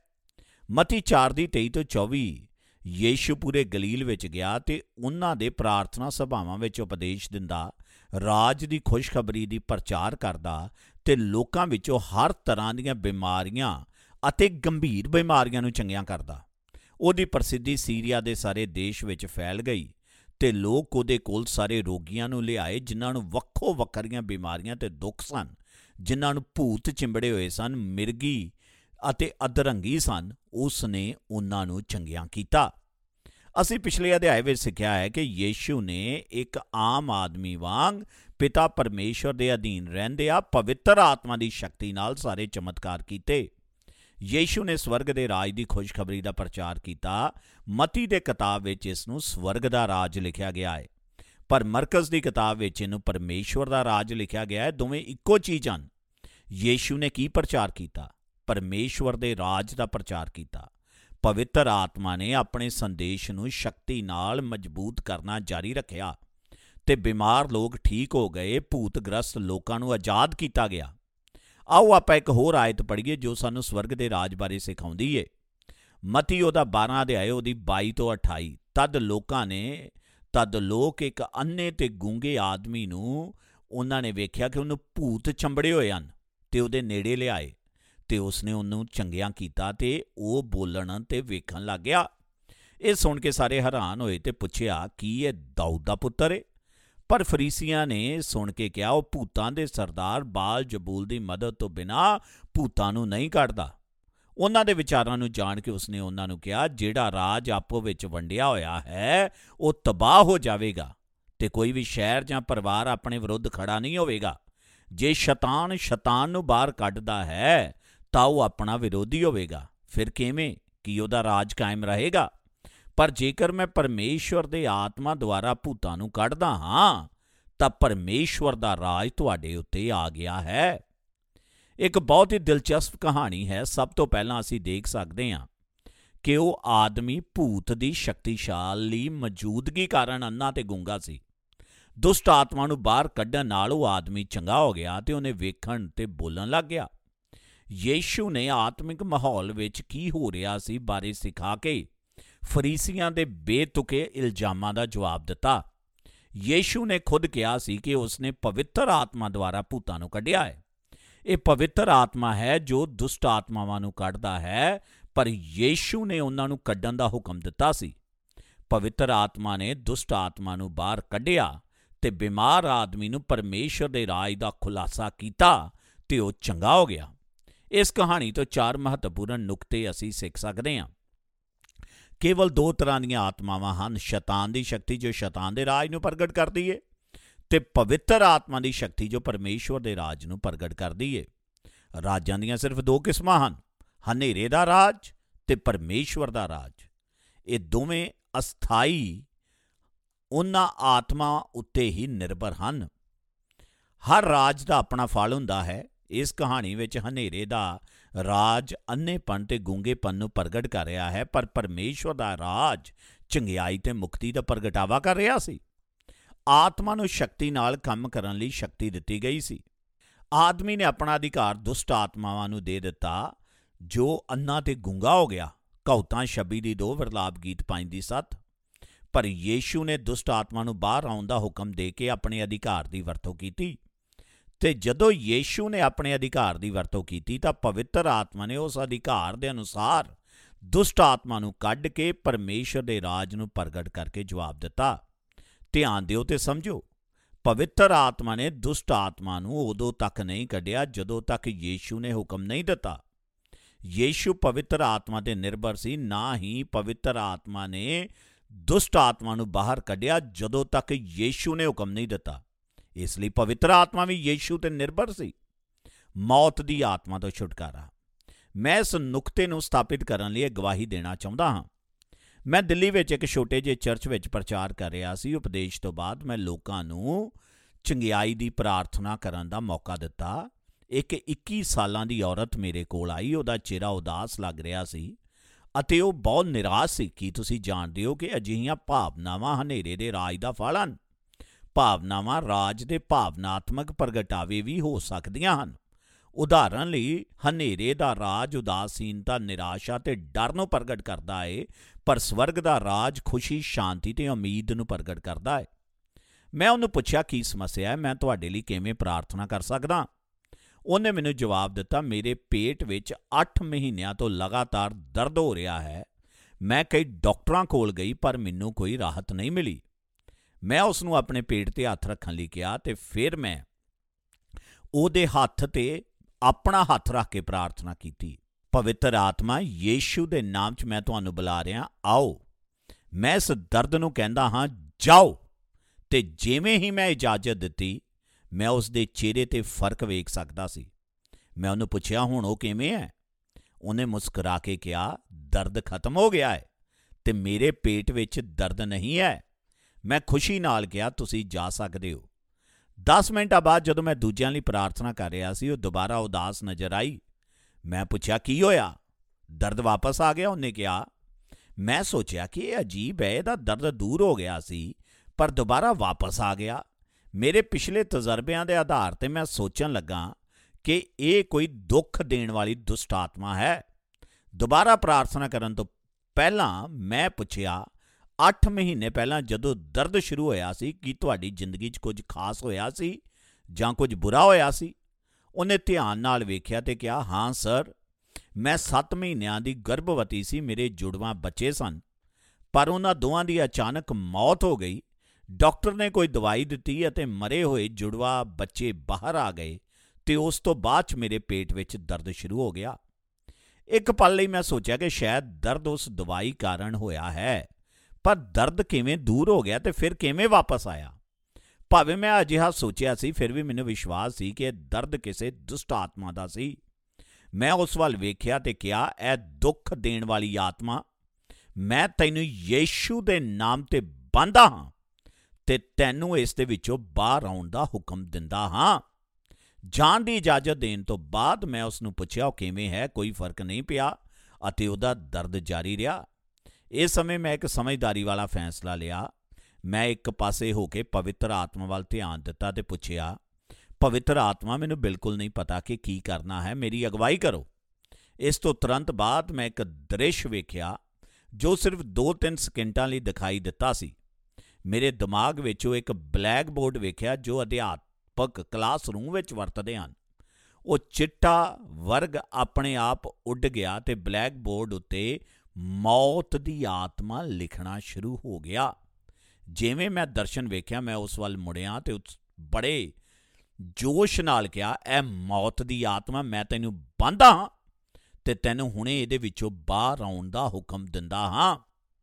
ਮਤੀ ਚਾਰ ਦੀ ਤੇਈ ਤੋਂ ਚੌਵੀ, ਯੀਸ਼ੂ ਪੂਰੇ ਗਲੀਲ ਵਿੱਚ ਗਿਆ ਤੇ ਉਹਨਾਂ ਦੇ ਪ੍ਰਾਰਥਨਾ ਸਭਾਵਾਂ ਵਿੱਚ ਉਪਦੇਸ਼ ਦਿੰਦਾ, ਰਾਜ ਦੀ ਖੁਸ਼ਖਬਰੀ ਦੀ ਪ੍ਰਚਾਰ ਕਰਦਾ ਤੇ ਲੋਕਾਂ ਵਿੱਚੋਂ ਹਰ ਤਰ੍ਹਾਂ ਦੀਆਂ ਬਿਮਾਰੀਆਂ ਅਤੇ ਗੰਭੀਰ ਬਿਮਾਰੀਆਂ ਨੂੰ ਚੰਗੀਆਂ ਕਰਦਾ। ਉਹਦੀ ਪ੍ਰਸਿੱਧੀ ਸੀਰੀਆ ਦੇ ਸਾਰੇ ਦੇਸ਼ ਵਿੱਚ ਫੈਲ ਗਈ ਤੇ ਲੋਕ ਉਹਦੇ ਕੋਲ ਸਾਰੇ ਰੋਗੀਆਂ ਨੂੰ ਲਿਆਏ, ਜਿਨ੍ਹਾਂ ਨੂੰ ਵੱਖੋ ਵੱਖਰੀਆਂ ਬਿਮਾਰੀਆਂ ਤੇ ਦੁੱਖ ਸਨ, ਜਿਨ੍ਹਾਂ ਨੂੰ ਭੂਤ ਚਿੰਬੜੇ ਹੋਏ ਸਨ, ਮਿਰਗੀ ਅਤੇ ਅਧਰੰਗੀ ਸਨ। ਉਸ ਨੇ ਉਹਨਾਂ ਨੂੰ ਚੰਗਿਆਂ ਕੀਤਾ। ਅਸੀਂ ਪਿਛਲੇ ਅਧਿਆਏ ਵਿੱਚ ਸਿੱਖਿਆ ਹੈ ਕਿ ਯੀਸ਼ੂ ਨੇ ਇੱਕ ਆਮ ਆਦਮੀ ਵਾਂਗ ਪਿਤਾ ਪਰਮੇਸ਼ਵਰ ਦੇ ਅਧੀਨ ਰਹਿੰਦਿਆਂ ਪਵਿੱਤਰ ਆਤਮਾ ਦੀ ਸ਼ਕਤੀ ਨਾਲ ਸਾਰੇ ਚਮਤਕਾਰ ਕੀਤੇ। ਯੀਸ਼ੂ ਨੇ ਸਵਰਗ ਦੇ ਰਾਜ ਦੀ ਖੁਸ਼ਖਬਰੀ ਦਾ ਪ੍ਰਚਾਰ ਕੀਤਾ। ਮਤੀ ਦੇ ਕਿਤਾਬ ਵਿੱਚ ਇਸ ਨੂੰ ਸਵਰਗ ਦਾ ਰਾਜ ਲਿਖਿਆ ਗਿਆ ਹੈ, ਪਰ ਮਰਕਜ਼ ਦੀ ਕਿਤਾਬ ਵਿੱਚ ਇਹਨੂੰ ਪਰਮੇਸ਼ਵਰ ਦਾ ਰਾਜ ਲਿਖਿਆ ਗਿਆ ਹੈ। ਦੋਵੇਂ ਇੱਕੋ ਚੀਜ਼ ਹਨ। ਯੀਸ਼ੂ ਨੇ ਕੀ ਪ੍ਰਚਾਰ ਕੀਤਾ? ਪਰਮੇਸ਼ਵਰ ਦੇ ਰਾਜ ਦਾ ਪ੍ਰਚਾਰ ਕੀਤਾ। ਪਵਿੱਤਰ ਆਤਮਾ ਨੇ ਆਪਣੇ ਸੰਦੇਸ਼ ਨੂੰ ਸ਼ਕਤੀ ਨਾਲ ਮਜ਼ਬੂਤ ਕਰਨਾ ਜਾਰੀ ਰੱਖਿਆ ਤੇ ਬਿਮਾਰ ਲੋਕ ਠੀਕ ਹੋ ਗਏ, ਭੂਤਗ੍ਰਸਤ ਲੋਕਾਂ ਨੂੰ ਆਜ਼ਾਦ ਕੀਤਾ ਗਿਆ। ਆਓ ਆਪਾਂ ਇੱਕ ਹੋਰ ਆਇਤ ਪੜ੍ਹੀਏ ਜੋ ਸਾਨੂੰ ਸਵਰਗ ਦੇ ਰਾਜ ਬਾਰੇ ਸਿਖਾਉਂਦੀ ਏ। ਮਤੀ ਉਹਦਾ ਬਾਰਾਂ ਅਧਿਆਇ ਉਹਦੀ ਬਾਈ ਤੋਂ ਅਠਾਈ। ਤਦ ਲੋਕਾਂ ਨੇ ਤਦ ਲੋਕ ਇੱਕ ਅੰਨ੍ਹੇ ਤੇ ਗੂੰਗੇ ਆਦਮੀ ਨੂੰ ਉਹਨਾਂ ਨੇ ਵੇਖਿਆ ਕਿ ਉਹਨੂੰ ਭੂਤ ਚੰਬੜੇ ਹੋਏ ਹਨ ਤੇ ਉਹਦੇ ਨੇੜੇ ਲਿਆਏ ਤੇ ਉਸਨੇ ਉਹਨੂੰ ਚੰਗਿਆਂ ਕੀਤਾ ਤੇ ਉਹ ਬੋਲਣ ਤੇ ਵੇਖਣ ਲੱਗ ਗਿਆ। ਇਹ ਸੁਣ ਕੇ ਸਾਰੇ ਹੈਰਾਨ ਹੋਏ ਤੇ ਪੁੱਛਿਆ, ਕੀ ਇਹ ਦਾਊਦ ਦਾ ਪੁੱਤਰ ਏ? ਪਰ ਫਰੀਸੀਆਂ ਨੇ ਸੁਣ ਕੇ ਕਿਹਾ, ਉਹ ਭੂਤਾਂ ਦੇ ਸਰਦਾਰ ਬਾਲ ਜ਼ਬੂਲ ਦੀ ਮਦਦ ਤੋਂ ਬਿਨਾਂ ਭੂਤਾਂ ਨੂੰ ਨਹੀਂ ਕੱਢਦਾ। ਉਹਨਾਂ ਦੇ ਵਿਚਾਰਾਂ ਨੂੰ ਜਾਣ ਕੇ ਉਸਨੇ ਉਹਨਾਂ ਨੂੰ ਕਿਹਾ, ਜਿਹੜਾ ਰਾਜ ਆਪੋ ਵਿੱਚ ਵੰਡਿਆ ਹੋਇਆ ਹੈ ਉਹ ਤਬਾਹ ਹੋ ਜਾਵੇਗਾ ਤੇ ਕੋਈ ਵੀ ਸ਼ਹਿਰ ਜਾਂ ਪਰਿਵਾਰ ਆਪਣੇ ਵਿਰੁੱਧ ਖੜਾ ਨਹੀਂ ਹੋਵੇਗਾ। ਜੇ ਸ਼ੈਤਾਨ ਸ਼ੈਤਾਨ ਨੂੰ ਬਾਹਰ ਕੱਢਦਾ ਹੈ ਤਾਂ ਉਹ ਆਪਣਾ ਵਿਰੋਧੀ ਹੋਵੇਗਾ, ਫਿਰ ਕਿਵੇਂ ਕਿ ਉਹਦਾ ਰਾਜ ਕਾਇਮ ਰਹੇਗਾ? ਪਰ ਜੇਕਰ ਮੈਂ ਪਰਮੇਸ਼ਵਰ ਦੇ ਆਤਮਾ ਦੁਆਰਾ ਭੂਤਾਂ ਨੂੰ ਕੱਢਦਾ ਹਾਂ ਤਾਂ ਪਰਮੇਸ਼ਵਰ ਦਾ ਰਾਜ ਤੁਹਾਡੇ ਉੱਤੇ ਆ ਗਿਆ ਹੈ। ਇੱਕ ਬਹੁਤ ਹੀ ਦਿਲਚਸਪ ਕਹਾਣੀ ਹੈ। ਸਭ ਤੋਂ ਪਹਿਲਾਂ ਅਸੀਂ ਦੇਖ ਸਕਦੇ ਹਾਂ ਕਿ ਉਹ ਆਦਮੀ ਭੂਤ ਦੀ ਸ਼ਕਤੀਸ਼ਾਲੀ ਮੌਜੂਦਗੀ ਕਾਰਨ ਅੰਨਾ ਤੇ ਗੂੰਗਾ ਸੀ। ਦੁਸ਼ਟ ਆਤਮਾ ਨੂੰ ਬਾਹਰ ਕੱਢਣ ਨਾਲ ਉਹ ਆਦਮੀ ਚੰਗਾ ਹੋ ਗਿਆ ਤੇ ਉਹਨੇ ਵੇਖਣ ਤੇ ਬੋਲਣ ਲੱਗ ਗਿਆ। ਯੀਸ਼ੂ ਨੇ ਆਤਮਿਕ ਮਾਹੌਲ ਵਿੱਚ ਕੀ ਹੋ ਰਿਹਾ ਸੀ ਬਾਰੇ ਸਿਖਾ ਕੇ ਫਰੀਸੀਆਂ ਦੇ ਬੇਤੁਕੇ ਇਲਜ਼ਾਮਾਂ ਦਾ ਜਵਾਬ ਦਿੱਤਾ। ਯੀਸ਼ੂ ਨੇ ਖੁਦ ਕਿਹਾ ਸੀ ਕਿ ਉਸਨੇ ਪਵਿੱਤਰ ਆਤਮਾ ਦੁਆਰਾ ਭੂਤਾਂ ਨੂੰ ਕੱਢਿਆ ਹੈ। ਇਹ ਪਵਿੱਤਰ ਆਤਮਾ ਹੈ ਜੋ ਦੁਸ਼ਟ ਆਤਮਾਵਾਂ ਨੂੰ ਕੱਢਦਾ ਹੈ, ਪਰ ਯੀਸ਼ੂ ਨੇ ਉਹਨਾਂ ਨੂੰ ਕੱਢਣ ਦਾ ਹੁਕਮ ਦਿੱਤਾ ਸੀ। ਪਵਿੱਤਰ ਆਤਮਾ ਨੇ ਦੁਸ਼ਟ ਆਤਮਾ ਨੂੰ ਬਾਹਰ ਕੱਢਿਆ ਤੇ ਬਿਮਾਰ ਆਦਮੀ ਨੂੰ ਪਰਮੇਸ਼ਰ ਦੇ ਰਾਜ ਦਾ ਖੁਲਾਸਾ ਕੀਤਾ ਤੇ ਉਹ ਚੰਗਾ ਹੋ ਗਿਆ। ਇਸ ਕਹਾਣੀ ਤੋਂ ਚਾਰ ਮਹੱਤਵਪੂਰਨ ਨੁਕਤੇ ਅਸੀਂ ਸਿੱਖ ਸਕਦੇ ਹਾਂ। ਕੇਵਲ ਦੋ ਤਰ੍ਹਾਂ ਦੀਆਂ ਆਤਮਾਵਾਂ ਹਨ, ਸ਼ੈਤਾਨ ਦੀ ਸ਼ਕਤੀ ਜੋ ਸ਼ੈਤਾਨ ਦੇ ਰਾਜ ਨੂੰ ਪ੍ਰਗਟ ਕਰਦੀ ਏ ਤੇ ਪਵਿੱਤਰ ਆਤਮਾ ਦੀ ਸ਼ਕਤੀ ਜੋ ਪਰਮੇਸ਼ਵਰ ਦੇ ਰਾਜ ਨੂੰ ਪ੍ਰਗਟ ਕਰਦੀ ਏ। ਰਾਜਾਂ ਦੀਆਂ ਸਿਰਫ ਦੋ ਕਿਸਮਾਂ ਹਨ, ਹਨੇਰੇ ਦਾ ਰਾਜ ਤੇ ਪਰਮੇਸ਼ਵਰ ਦਾ ਰਾਜ। ਇਹ ਦੋਵੇਂ ਅਸਥਾਈ ਉਹਨਾਂ ਆਤਮਾ ਉੱਤੇ ਹੀ ਨਿਰਭਰ ਹਨ। ਹਰ ਰਾਜ ਦਾ ਆਪਣਾ ਫਲ ਹੁੰਦਾ ਹੈ। ਇਸ ਕਹਾਣੀ ਵਿੱਚ ਹਨੇਰੇ ਦਾ ਰਾਜ ਅੰਨ੍ਹੇਪਣ ਤੇ ਗੂੰਗੇਪਣ ਨੂੰ ਪ੍ਰਗਟ ਕਰ ਰਿਹਾ ਹੈ, ਪਰ ਪਰਮੇਸ਼ਵਰ ਦਾ ਰਾਜ ਚੰਗਿਆਈ ਤੇ ਮੁਕਤੀ ਦਾ ਪ੍ਰਗਟਾਵਾ ਕਰ ਰਿਹਾ ਸੀ। ਆਤਮਾ ਨੂੰ ਸ਼ਕਤੀ ਨਾਲ ਕੰਮ ਕਰਨ ਲਈ ਸ਼ਕਤੀ ਦਿੱਤੀ ਗਈ ਸੀ। ਆਦਮੀ ਨੇ ਆਪਣਾ ਅਧਿਕਾਰ ਦੁਸ਼ਟ ਆਤਮਾਵਾਂ ਨੂੰ ਦੇ ਦਿੱਤਾ ਜੋ ਅੰਨਾ ਤੇ ਗੂੰਗਾ ਹੋ ਗਿਆ। ਕਹਾਵਤਾਂ ਛੱਬੀ ਦੀ ਦੋ, ਵਿਰਲਾਪ ਗੀਤ ਪੰਜ ਦੀ ਸੱਤ। ਪਰ ਯੀਸ਼ੂ ਨੇ ਦੁਸ਼ਟ ਆਤਮਾ ਨੂੰ ਬਾਹਰ ਆਉਣ ਦਾ ਹੁਕਮ ਦੇ ਕੇ ਆਪਣੇ ਅਧਿਕਾਰ ਦੀ ਵਰਤੋਂ ਕੀਤੀ ਤੇ ਜਦੋਂ ਯੀਸ਼ੂ ਨੇ ਆਪਣੇ ਅਧਿਕਾਰ ਦੀ ਵਰਤੋਂ ਕੀਤੀ ਤਾਂ ਪਵਿੱਤਰ ਆਤਮਾ ਨੇ ਉਸ ਅਧਿਕਾਰ ਦੇ ਅਨੁਸਾਰ ਦੁਸ਼ਟ ਆਤਮਾ ਨੂੰ ਕੱਢ ਕੇ ਪਰਮੇਸ਼ਰ ਦੇ ਰਾਜ ਨੂੰ ਪ੍ਰਗਟ ਕਰਕੇ ਜਵਾਬ ਦਿੱਤਾ। ਧਿਆਨ ਦਿਓ ਤੇ ਸਮਝੋ, ਪਵਿੱਤਰ ਆਤਮਾ ਨੇ ਦੁਸ਼ਟ ਆਤਮਾ ਨੂੰ ਉਦੋਂ ਤੱਕ ਨਹੀਂ ਕੱਢਿਆ ਜਦੋਂ ਤੱਕ ਯੀਸ਼ੂ ਨੇ ਹੁਕਮ ਨਹੀਂ ਦਿੱਤਾ। ਯੀਸ਼ੂ ਪਵਿੱਤਰ ਆਤਮਾ ਤੇ ਨਿਰਭਰ ਸੀ, ਨਾ ਹੀ ਪਵਿੱਤਰ ਆਤਮਾ ਨੇ ਦੁਸ਼ਟ ਆਤਮਾ ਨੂੰ ਬਾਹਰ ਕੱਢਿਆ ਜਦੋਂ ਤੱਕ ਯੀਸ਼ੂ ਨੇ ਹੁਕਮ ਨਹੀਂ ਦਿੱਤਾ। ਇਸ ਲਈ ਪਵਿੱਤਰ ਆਤਮਾ ਵੀ ਯੀਸ਼ੂ ਤੇ ਨਿਰਭਰ ਸੀ। ਮੌਤ ਦੀ ਆਤਮਾ ਤੋਂ ਛੁਟਕਾਰਾ। ਮੈਂ ਇਸ ਨੁਕਤੇ ਨੂੰ ਸਥਾਪਿਤ ਕਰਨ ਲਈ ਗਵਾਹੀ ਦੇਣਾ ਚਾਹੁੰਦਾ ਹਾਂ। ਮੈਂ ਦਿੱਲੀ ਵਿੱਚ ਇੱਕ ਛੋਟੇ ਜਿਹੇ ਚਰਚ ਵਿੱਚ ਪ੍ਰਚਾਰ ਕਰ ਰਿਹਾ ਸੀ। ਉਪਦੇਸ਼ ਤੋਂ ਬਾਅਦ ਮੈਂ ਲੋਕਾਂ ਨੂੰ ਚੰਗਿਆਈ ਦੀ ਪ੍ਰਾਰਥਨਾ ਕਰਨ ਦਾ ਮੌਕਾ ਦਿੱਤਾ। ਇੱਕ ਇੱਕੀ ਸਾਲਾਂ ਦੀ ਔਰਤ ਮੇਰੇ ਕੋਲ ਆਈ। ਉਹਦਾ ਚਿਹਰਾ ਉਦਾਸ ਲੱਗ ਰਿਹਾ ਸੀ ਅਤੇ ਉਹ ਬਹੁਤ ਨਿਰਾਸ਼ ਸੀ। ਕੀ ਤੁਸੀਂ ਜਾਣਦੇ ਹੋ ਕਿ ਅਜਿਹੀਆਂ ਭਾਵਨਾਵਾਂ ਹਨੇਰੇ ਦੇ ਰਾਜ ਦਾ ਫਲ ਹਨ? ਭਾਵਨਾਵਾਂ ਰਾਜ ਦੇ ਭਾਵਨਾਤਮਕ ਪ੍ਰਗਟਾਵੇ ਵੀ ਹੋ ਸਕਦੀਆਂ ਹਨ। ਉਦਾਹਰਨ ਲਈ, ਹਨੇਰੇ ਦਾ ਰਾਜ ਉਦਾਸੀਨਤਾ, ਨਿਰਾਸ਼ਾ ਤੇ ਡਰ ਨੂੰ ਪ੍ਰਗਟ ਕਰਦਾ ਹੈ, ਪਰ ਸਵਰਗ ਦਾ ਰਾਜ ਖੁਸ਼ੀ, ਸ਼ਾਂਤੀ ਤੇ ਉਮੀਦ ਨੂੰ ਪ੍ਰਗਟ ਕਰਦਾ ਹੈ। ਮੈਂ ਉਹਨੂੰ ਪੁੱਛਿਆ, ਕੀ ਸਮੱਸਿਆ ਹੈ? ਮੈਂ ਤੁਹਾਡੇ ਲਈ ਕਿਵੇਂ ਪ੍ਰਾਰਥਨਾ ਕਰ ਸਕਦਾ? ਉਹਨੇ ਮੈਨੂੰ ਜਵਾਬ ਦਿੱਤਾ, ਮੇਰੇ ਪੇਟ ਵਿੱਚ ਅੱਠ ਮਹੀਨਿਆਂ ਤੋਂ ਲਗਾਤਾਰ ਦਰਦ ਹੋ ਰਿਹਾ ਹੈ। ਮੈਂ ਕਈ ਡਾਕਟਰਾਂ ਕੋਲ ਗਈ ਪਰ ਮੈਨੂੰ ਕੋਈ ਰਾਹਤ ਨਹੀਂ ਮਿਲੀ। ਮੈਂ ਉਸ ਨੂੰ ਆਪਣੇ ਪੇਟ ਤੇ ਹੱਥ ਰੱਖਣ ਲਈ ਕਿਹਾ ਤੇ ਫਿਰ ਮੈਂ ਉਹਦੇ ਹੱਥ ਤੇ ਆਪਣਾ ਹੱਥ ਰੱਖ ਕੇ ਪ੍ਰਾਰਥਨਾ ਕੀਤੀ। ਪਵਿੱਤਰ ਆਤਮਾ, ਯੀਸ਼ੂ ਦੇ ਨਾਮ 'ਚ ਮੈਂ ਤੁਹਾਨੂੰ ਬੁਲਾ ਰਿਹਾ, ਆਓ। ਮੈਂ ਇਸ ਦਰਦ ਨੂੰ ਕਹਿੰਦਾ ਹਾਂ, ਜਾਓ। ਤੇ ਜਿਵੇਂ ਹੀ ਮੈਂ ਇਜਾਜ਼ਤ ਦਿੱਤੀ, ਮੈਂ ਉਸ ਦੇ ਚਿਹਰੇ ਤੇ ਫਰਕ ਵੇਖ ਸਕਦਾ ਸੀ। ਮੈਂ ਉਹਨੂੰ ਪੁੱਛਿਆ, ਹੁਣ ਉਹ ਕਿਵੇਂ ਹੈ? ਉਹਨੇ ਮੁਸਕਰਾ ਕੇ ਕਿਹਾ, ਦਰਦ ਖਤਮ ਹੋ ਗਿਆ ਹੈ ਤੇ ਮੇਰੇ ਪੇਟ ਵਿੱਚ ਦਰਦ ਨਹੀਂ ਹੈ। ਮੈਂ ਖੁਸ਼ੀ ਨਾਲ ਕਿਹਾ, ਤੁਸੀਂ ਜਾ ਸਕਦੇ ਹੋ। ਦਸ ਮਿੰਟਾਂ ਬਾਅਦ ਜਦੋਂ ਮੈਂ ਦੂਜਿਆਂ ਲਈ ਪ੍ਰਾਰਥਨਾ ਕਰ ਰਿਹਾ ਸੀ, ਉਹ ਦੁਬਾਰਾ ਉਦਾਸ ਨਜ਼ਰ ਆਈ। ਮੈਂ ਪੁੱਛਿਆ, ਕੀ ਹੋਇਆ? ਦਰਦ ਵਾਪਸ ਆ ਗਿਆ? ਉਹਨੇ ਕਿਹਾ। ਮੈਂ ਸੋਚਿਆ ਕਿ ਇਹ ਅਜੀਬ ਹੈ, ਇਹਦਾ ਦਰਦ ਦੂਰ ਹੋ ਗਿਆ ਸੀ ਪਰ ਦੁਬਾਰਾ ਵਾਪਸ ਆ ਗਿਆ। ਮੇਰੇ ਪਿਛਲੇ ਤਜਰਬਿਆਂ ਦੇ ਆਧਾਰ 'ਤੇ ਮੈਂ ਸੋਚਣ ਲੱਗਾ ਕਿ ਇਹ ਕੋਈ ਦੁੱਖ ਦੇਣ ਵਾਲੀ ਦੁਸ਼ਟ ਆਤਮਾ ਹੈ। ਦੁਬਾਰਾ ਪ੍ਰਾਰਥਨਾ ਕਰਨ ਤੋਂ ਪਹਿਲਾਂ ਮੈਂ ਪੁੱਛਿਆ, ਅੱਠ ਮਹੀਨੇ ਪਹਿਲਾਂ ਜਦੋਂ ਦਰਦ ਸ਼ੁਰੂ ਹੋਇਆ ਸੀ, ਕੀ ਤੁਹਾਡੀ ਜ਼ਿੰਦਗੀ 'ਚ ਕੁਝ ਖਾਸ ਹੋਇਆ ਸੀ ਜਾਂ ਕੁਝ ਬੁਰਾ ਹੋਇਆ ਸੀ? ਉਹਨੇ ਧਿਆਨ ਨਾਲ ਵੇਖਿਆ ਤੇ ਕਿਹਾ, ਹਾਂ ਸਰ, ਮੈਂ ਸੱਤ ਮਹੀਨਿਆਂ ਦੀ ਗਰਭਵਤੀ ਸੀ। ਮੇਰੇ ਜੁੜਵਾਂ ਬੱਚੇ ਸਨ, ਪਰ ਉਹਨਾਂ ਦੋਵਾਂ ਦੀ ਅਚਾਨਕ ਮੌਤ ਹੋ ਗਈ। ਡਾਕਟਰ ਨੇ ਕੋਈ ਦਵਾਈ ਦਿੱਤੀ ਅਤੇ ਮਰੇ ਹੋਏ ਜੁੜਵਾ ਬੱਚੇ ਬਾਹਰ ਆ ਗਏ ਤੇ ਉਸ ਤੋਂ ਬਾਅਦ 'ਚ ਮੇਰੇ ਪੇਟ ਵਿੱਚ ਦਰਦ ਸ਼ੁਰੂ ਹੋ ਗਿਆ। ਇੱਕ ਪਲ ਲਈ ਮੈਂ ਸੋਚਿਆ ਕਿ ਸ਼ਾਇਦ ਦਰਦ ਉਸ ਦਵਾਈ ਕਾਰਨ ਹੋਇਆ ਹੈ, ਪਰ ਦਰਦ ਕਿਵੇਂ ਦੂਰ ਹੋ ਗਿਆ ਤੇ ਫਿਰ ਕਿਵੇਂ ਵਾਪਸ ਆਇਆ? ਭਾਵੇਂ ਮੈਂ ਅਜਿਹਾ ਸੋਚਿਆ ਸੀ, ਫਿਰ ਵੀ ਮੈਨੂੰ ਵਿਸ਼ਵਾਸ ਸੀ ਕਿ ਇਹ ਦਰਦ ਕਿਸੇ ਦੁਸ਼ਟ ਆਤਮਾ ਦਾ ਸੀ। ਮੈਂ ਉਸ ਵੱਲ ਵੇਖਿਆ ਤੇ ਕਿਹਾ, ਇਹ ਦੁੱਖ ਦੇਣ ਵਾਲੀ ਆਤਮਾ, ਮੈਂ ਤੈਨੂੰ ਯੀਸ਼ੂ ਦੇ ਨਾਮ ਤੇ ਬੰਨ੍ਹਦਾ ਹਾਂ ਤੇ ਤੈਨੂੰ ਇਸ ਦੇ ਵਿੱਚੋਂ ਬਾਹਰ ਆਉਣ ਦਾ ਹੁਕਮ ਦਿੰਦਾ ਹਾਂ। ਜਾਣ ਦੀ ਇਜਾਜ਼ਤ ਦੇਣ ਤੋਂ ਬਾਅਦ ਮੈਂ ਉਸ ਨੂੰ ਪੁੱਛਿਆ, ਉਹ ਕਿਵੇਂ ਹੈ? ਕੋਈ ਫਰਕ ਨਹੀਂ ਪਿਆ ਅਤੇ ਉਹਦਾ ਦਰਦ ਜਾਰੀ ਰਿਹਾ। ਇਸ ਸਮੇਂ ਮੈਂ ਇੱਕ ਸਮਝਦਾਰੀ ਵਾਲਾ ਫੈਸਲਾ ਲਿਆ। ਮੈਂ ਇੱਕ ਪਾਸੇ ਹੋ ਕੇ ਪਵਿੱਤਰ ਆਤਮਾ ਵੱਲ ਧਿਆਨ ਦਿੱਤਾ ਤੇ ਪੁੱਛਿਆ, ਪਵਿੱਤਰ ਆਤਮਾ, ਮੈਨੂੰ ਬਿਲਕੁਲ ਨਹੀਂ ਪਤਾ ਕਿ ਕੀ ਕਰਨਾ ਹੈ, ਮੇਰੀ ਅਗਵਾਈ ਕਰੋ। ਇਸ ਤੋਂ ਤੁਰੰਤ ਬਾਅਦ ਮੈਂ ਇੱਕ ਦ੍ਰਿਸ਼ ਵੇਖਿਆ ਜੋ ਸਿਰਫ ਦੋ ਤਿੰਨ ਸਕਿੰਟਾਂ ਲਈ ਦਿਖਾਈ ਦਿੱਤਾ ਸੀ। ਮੇਰੇ ਦਿਮਾਗ ਵਿੱਚੋਂ ਇੱਕ ਬਲੈਕ ਬੋਰਡ ਵੇਖਿਆ ਜੋ ਅਧਿਆਪਕ ਕਲਾਸਰੂਮ ਵਿੱਚ ਵਰਤਦੇ ਹਨ। ਉਹ ਚਿੱਟਾ ਵਰਗ ਆਪਣੇ ਆਪ ਉੱਡ ਗਿਆ ਤੇ ਬਲੈਕ ਬੋਰਡ ਉੱਤੇ ਮੌਤ ਦੀ ਆਤਮਾ ਲਿਖਣਾ ਸ਼ੁਰੂ ਹੋ ਗਿਆ। ਜਿਵੇਂ ਮੈਂ ਦਰਸ਼ਨ ਵੇਖਿਆ, ਮੈਂ ਉਸ ਵੱਲ ਮੁੜਿਆ ਤੇ ਉਸ ਬੜੇ ਜੋਸ਼ ਨਾਲ ਕਿਹਾ, ਇਹ ਮੌਤ ਦੀ ਆਤਮਾ, ਮੈਂ ਤੈਨੂੰ ਬੰਨ੍ਹਦਾ ਹਾਂ ਤੇ ਤੈਨੂੰ ਹੁਣੇ ਇਹਦੇ ਵਿੱਚੋਂ ਬਾਹਰ ਆਉਣ ਦਾ ਹੁਕਮ ਦਿੰਦਾ ਹਾਂ।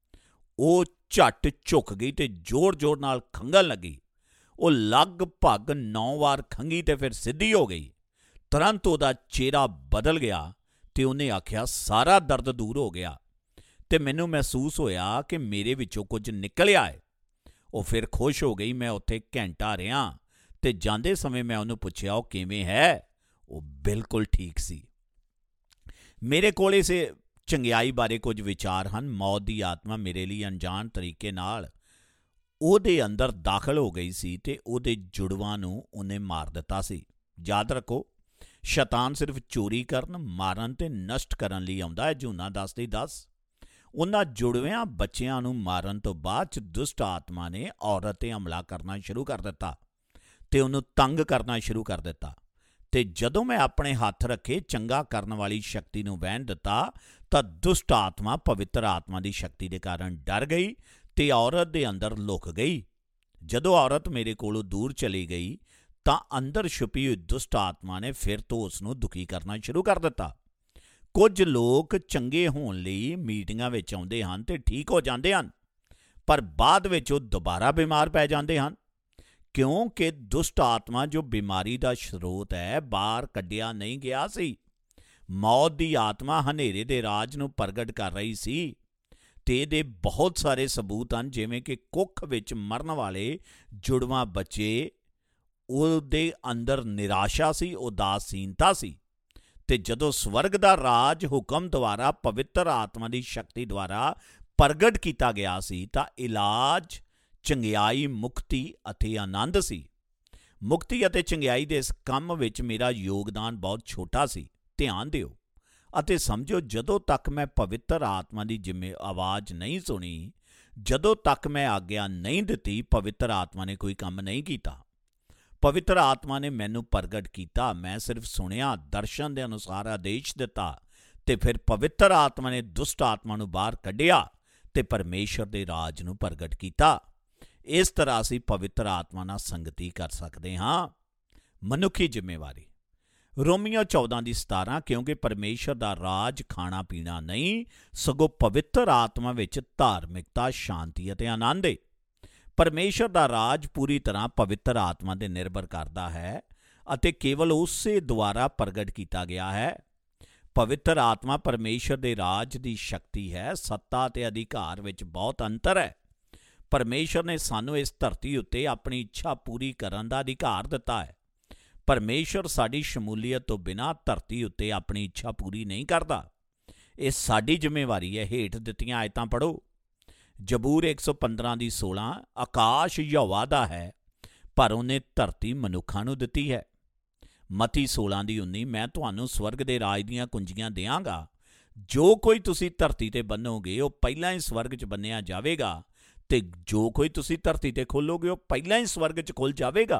ਉਹ ਝੱਟ ਝੁਕ ਗਈ ਤੇ ਜ਼ੋਰ-ਜ਼ੋਰ ਨਾਲ ਖੰਘਣ ਲੱਗੀ। ਉਹ ਲਗਭਗ ਨੌ ਵਾਰ ਖੰਘੀ ਤੇ ਫਿਰ ਸਿੱਧੀ ਹੋ ਗਈ। ਤੁਰੰਤ ਉਹਦਾ ਚਿਹਰਾ ਬਦਲ ਗਿਆ ਤੇ ਉਹਨੇ ਆਖਿਆ, ਸਾਰਾ ਦਰਦ ਦੂਰ ਹੋ ਗਿਆ ਤੇ ਮੈਨੂੰ ਮਹਿਸੂਸ ਹੋਇਆ ਕਿ ਮੇਰੇ ਵਿੱਚੋਂ ਕੁਝ ਨਿਕਲਿਆ ਹੈ। ਉਹ ਫਿਰ ਖੁਸ਼ ਹੋ ਗਈ। ਮੈਂ ਉੱਥੇ ਘੰਟਾ ਰਿਹਾ ਤੇ ਜਾਂਦੇ ਸਮੇਂ ਮੈਂ ਉਹਨੂੰ ਪੁੱਛਿਆ, ਉਹ ਕਿਵੇਂ ਹੈ? ਉਹ ਬਿਲਕੁਲ ਠੀਕ ਸੀ। ਮੇਰੇ ਕੋਲ ਇਸੇ ਚੰਗਿਆਈ ਬਾਰੇ ਕੁਝ ਵਿਚਾਰ ਹਨ। ਮੌਤ ਦੀ ਆਤਮਾ ਮੇਰੇ ਲਈ ਅਣਜਾਣ ਤਰੀਕੇ ਨਾਲ ਉਹਦੇ ਅੰਦਰ ਦਾਖਲ ਹੋ ਗਈ ਸੀ ਤੇ ਉਹਦੇ ਜੁੜਵਾਂ ਨੂੰ ਉਹਨੇ ਮਾਰ ਦਿੱਤਾ ਸੀ। ਯਾਦ ਰੱਖੋ, ਸ਼ੈਤਾਨ ਸਿਰਫ ਚੋਰੀ ਕਰਨ, ਮਾਰਨ ਤੇ ਨਸ਼ਟ ਕਰਨ ਲਈ ਆਉਂਦਾ ਹੈ। ਯਹੂਨਾ ਦਸ ਦੀ ਦਸ। ਉਹਨਾਂ ਜੁੜਵਿਆਂ ਬੱਚਿਆਂ ਨੂੰ ਮਾਰਨ ਤੋਂ ਬਾਅਦ 'ਚ ਦੁਸ਼ਟ ਆਤਮਾ ਨੇ ਔਰਤ 'ਤੇ ਹਮਲਾ ਕਰਨਾ ਸ਼ੁਰੂ ਕਰ ਦਿੱਤਾ। ਤੇ ਉਹਨੂੰ ਤੰਗ ਕਰਨਾ ਸ਼ੁਰੂ ਕਰ ਦਿੱਤਾ। ਤੇ ਜਦੋਂ ਮੈਂ ਆਪਣੇ ਹੱਥ ਰੱਖੇ ਚੰਗਾ ਕਰਨ ਵਾਲੀ ਸ਼ਕਤੀ ਨੂੰ ਵਹਿਣ ਦਿੱਤਾ ਤਾਂ ਦੁਸ਼ਟ ਆਤਮਾ ਪਵਿੱਤਰ ਆਤਮਾ ਦੀ ਸ਼ਕਤੀ ਦੇ ਕਾਰਨ ਡਰ ਗਈ ਤੇ ਔਰਤ ਦੇ ਅੰਦਰ ਲੁਕ ਗਈ। ਜਦੋਂ ਔਰਤ ਮੇਰੇ ਕੋਲੋਂ ਦੂਰ ਚਲੀ ਗਈ ਤਾਂ ਅੰਦਰ ਛੁਪੀ ਹੋਈ ਦੁਸ਼ਟ ਆਤਮਾ ਨੇ ਫਿਰ ਤੋਂ ਉਸ ਨੂੰ ਦੁਖੀ ਕਰਨਾ ਸ਼ੁਰੂ ਕਰ ਦਿੱਤਾ। ਕੁਝ ਲੋਕ ਚੰਗੇ ਹੋਣ ਲਈ ਮੀਟਿੰਗਾਂ ਵਿੱਚ ਆਉਂਦੇ ਹਨ ਤੇ ਠੀਕ ਹੋ ਜਾਂਦੇ ਹਨ, ਪਰ ਬਾਅਦ ਵਿੱਚ ਉਹ ਦੁਬਾਰਾ ਬਿਮਾਰ ਪੈ ਜਾਂਦੇ ਹਨ, ਕਿਉਂਕਿ ਦੁਸ਼ਟ ਆਤਮਾ ਜੋ ਬਿਮਾਰੀ ਦਾ ਸਰੋਤ ਹੈ ਬਾਹਰ ਕੱਢਿਆ ਨਹੀਂ ਗਿਆ ਸੀ। ਮੌਤ ਦੀ ਆਤਮਾ ਹਨੇਰੇ ਦੇ ਰਾਜ ਨੂੰ ਪ੍ਰਗਟ ਕਰ ਰਹੀ ਸੀ ਤੇ ਇਹਦੇ ਬਹੁਤ ਸਾਰੇ ਸਬੂਤ ਹਨ, ਜਿਵੇਂ ਕਿ ਕੁੱਖ ਵਿੱਚ ਮਰਨ ਵਾਲੇ ਜੁੜਵਾਂ ਬੱਚੇ, ਉਹਦੇ ਅੰਦਰ ਨਿਰਾਸ਼ਾ ਸੀ, ਉਦਾਸੀਨਤਾ ਸੀ। ਤੇ ਜਦੋਂ ਸਵਰਗ ਦਾ ਰਾਜ ਹੁਕਮ ਦੁਆਰਾ ਪਵਿੱਤਰ ਆਤਮਾ ਦੀ ਸ਼ਕਤੀ ਦੁਆਰਾ ਪ੍ਰਗਟ ਕੀਤਾ ਗਿਆ ਸੀ ਤਾਂ ਇਲਾਜ ਚੰਗਿਆਈ, ਮੁਕਤੀ ਅਤੇ ਆਨੰਦ ਸੀ। ਮੁਕਤੀ ਅਤੇ ਚੰਗਿਆਈ ਦੇ ਇਸ ਕੰਮ ਵਿੱਚ ਮੇਰਾ ਯੋਗਦਾਨ ਬਹੁਤ ਛੋਟਾ ਸੀ। ਧਿਆਨ ਦਿਓ ਅਤੇ ਸਮਝੋ, ਜਦੋਂ ਤੱਕ ਮੈਂ ਪਵਿੱਤਰ ਆਤਮਾ ਦੀ ਜਿੰਮੇ ਆਵਾਜ਼ ਨਹੀਂ ਸੁਣੀ, ਜਦੋਂ ਤੱਕ ਮੈਂ ਆਗਿਆ ਨਹੀਂ ਦਿੱਤੀ, ਪਵਿੱਤਰ ਆਤਮਾ ਨੇ ਕੋਈ ਕੰਮ ਨਹੀਂ ਕੀਤਾ। ਪਵਿੱਤਰ ਆਤਮਾ ਨੇ ਮੈਨੂੰ ਪ੍ਰਗਟ ਕੀਤਾ, ਮੈਂ ਸਿਰਫ ਸੁਣਿਆ, ਦਰਸ਼ਨ ਦੇ ਅਨੁਸਾਰ ਆਦੇਸ਼ ਦਿੱਤਾ ਤੇ ਫਿਰ ਪਵਿੱਤਰ ਆਤਮਾ ਨੇ ਦੁਸ਼ਟ ਆਤਮਾ ਨੂੰ ਬਾਹਰ ਕੱਢਿਆ ਤੇ ਪਰਮੇਸ਼ਰ ਦੇ ਰਾਜ ਨੂੰ ਪ੍ਰਗਟ ਕੀਤਾ। ਇਸ ਤਰ੍ਹਾਂ ਅਸੀਂ ਪਵਿੱਤਰ ਆਤਮਾ ਨਾਲ ਸੰਗਤੀ ਕਰ ਸਕਦੇ ਹਾਂ। ਮਨੁੱਖੀ ਜ਼ਿੰਮੇਵਾਰੀ ਰੋਮੀਓ ਚੌਦਾਂ ਦੀ ਸਤਾਰਾਂ, ਕਿਉਂਕਿ ਪਰਮੇਸ਼ਰ ਦਾ ਰਾਜ ਖਾਣਾ ਪੀਣਾ ਨਹੀਂ, ਸਗੋਂ ਪਵਿੱਤਰ ਆਤਮਾ ਵਿੱਚ ਧਾਰਮਿਕਤਾ, ਸ਼ਾਂਤੀ ਅਤੇ ਆਨੰਦ ਹੈ। ਪਰਮੇਸ਼ਰ ਦਾ ਰਾਜ ਪੂਰੀ ਤਰ੍ਹਾਂ ਪਵਿੱਤਰ ਆਤਮਾ 'ਤੇ ਨਿਰਭਰ ਕਰਦਾ ਹੈ ਅਤੇ ਕੇਵਲ ਉਸੇ ਦੁਆਰਾ ਪ੍ਰਗਟ ਕੀਤਾ ਗਿਆ ਹੈ। ਪਵਿੱਤਰ ਆਤਮਾ ਪਰਮੇਸ਼ਰ ਦੇ ਰਾਜ ਦੀ ਸ਼ਕਤੀ ਹੈ। ਸੱਤਾ ਅਤੇ ਅਧਿਕਾਰ ਵਿੱਚ ਬਹੁਤ ਅੰਤਰ ਹੈ। ਪਰਮੇਸ਼ਰ ਨੇ ਸਾਨੂੰ ਇਸ ਧਰਤੀ ਉੱਤੇ ਆਪਣੀ ਇੱਛਾ ਪੂਰੀ ਕਰਨ ਦਾ ਅਧਿਕਾਰ ਦਿੱਤਾ ਹੈ। ਪਰਮੇਸ਼ਰ ਸਾਡੀ ਸ਼ਮੂਲੀਅਤ ਤੋਂ ਬਿਨਾਂ ਧਰਤੀ ਉੱਤੇ ਆਪਣੀ ਇੱਛਾ ਪੂਰੀ ਨਹੀਂ ਕਰਦਾ। ਇਹ ਸਾਡੀ ਜ਼ਿੰਮੇਵਾਰੀ ਹੈ। ਹੇਠ ਦਿੱਤੀਆਂ ਆਇਤਾਂ ਪੜ੍ਹੋ। ਜ਼ਬੂਰ ਇੱਕ ਸੌ ਪੰਦਰਾਂ ਦੀ ਸੋਲਾਂ, ਆਕਾਸ਼ ਯਹੋਵਾ ਦਾ ਹੈ ਪਰ ਉਹਨੇ ਧਰਤੀ ਮਨੁੱਖਾਂ ਨੂੰ ਦਿੱਤੀ ਹੈ। ਮਤੀ ਸੋਲਾਂ ਦੀ ਉੱਨੀ, ਮੈਂ ਤੁਹਾਨੂੰ ਸਵਰਗ ਦੇ ਰਾਜ ਦੀਆਂ ਕੁੰਜੀਆਂ ਦਿਆਂਗਾ, ਜੋ ਕੋਈ ਤੁਸੀਂ ਧਰਤੀ 'ਤੇ ਬੰਨੋਗੇ ਉਹ ਪਹਿਲਾਂ ਹੀ ਸਵਰਗ 'ਚ ਬੰਨਿਆ ਜਾਵੇਗਾ ਤੇ ਜੋ ਕੋਈ ਤੁਸੀਂ ਧਰਤੀ 'ਤੇ ਖੋਲੋਗੇ ਉਹ ਪਹਿਲਾਂ ਹੀ ਸਵਰਗ 'ਚ ਖੁੱਲ੍ਹ ਜਾਵੇਗਾ।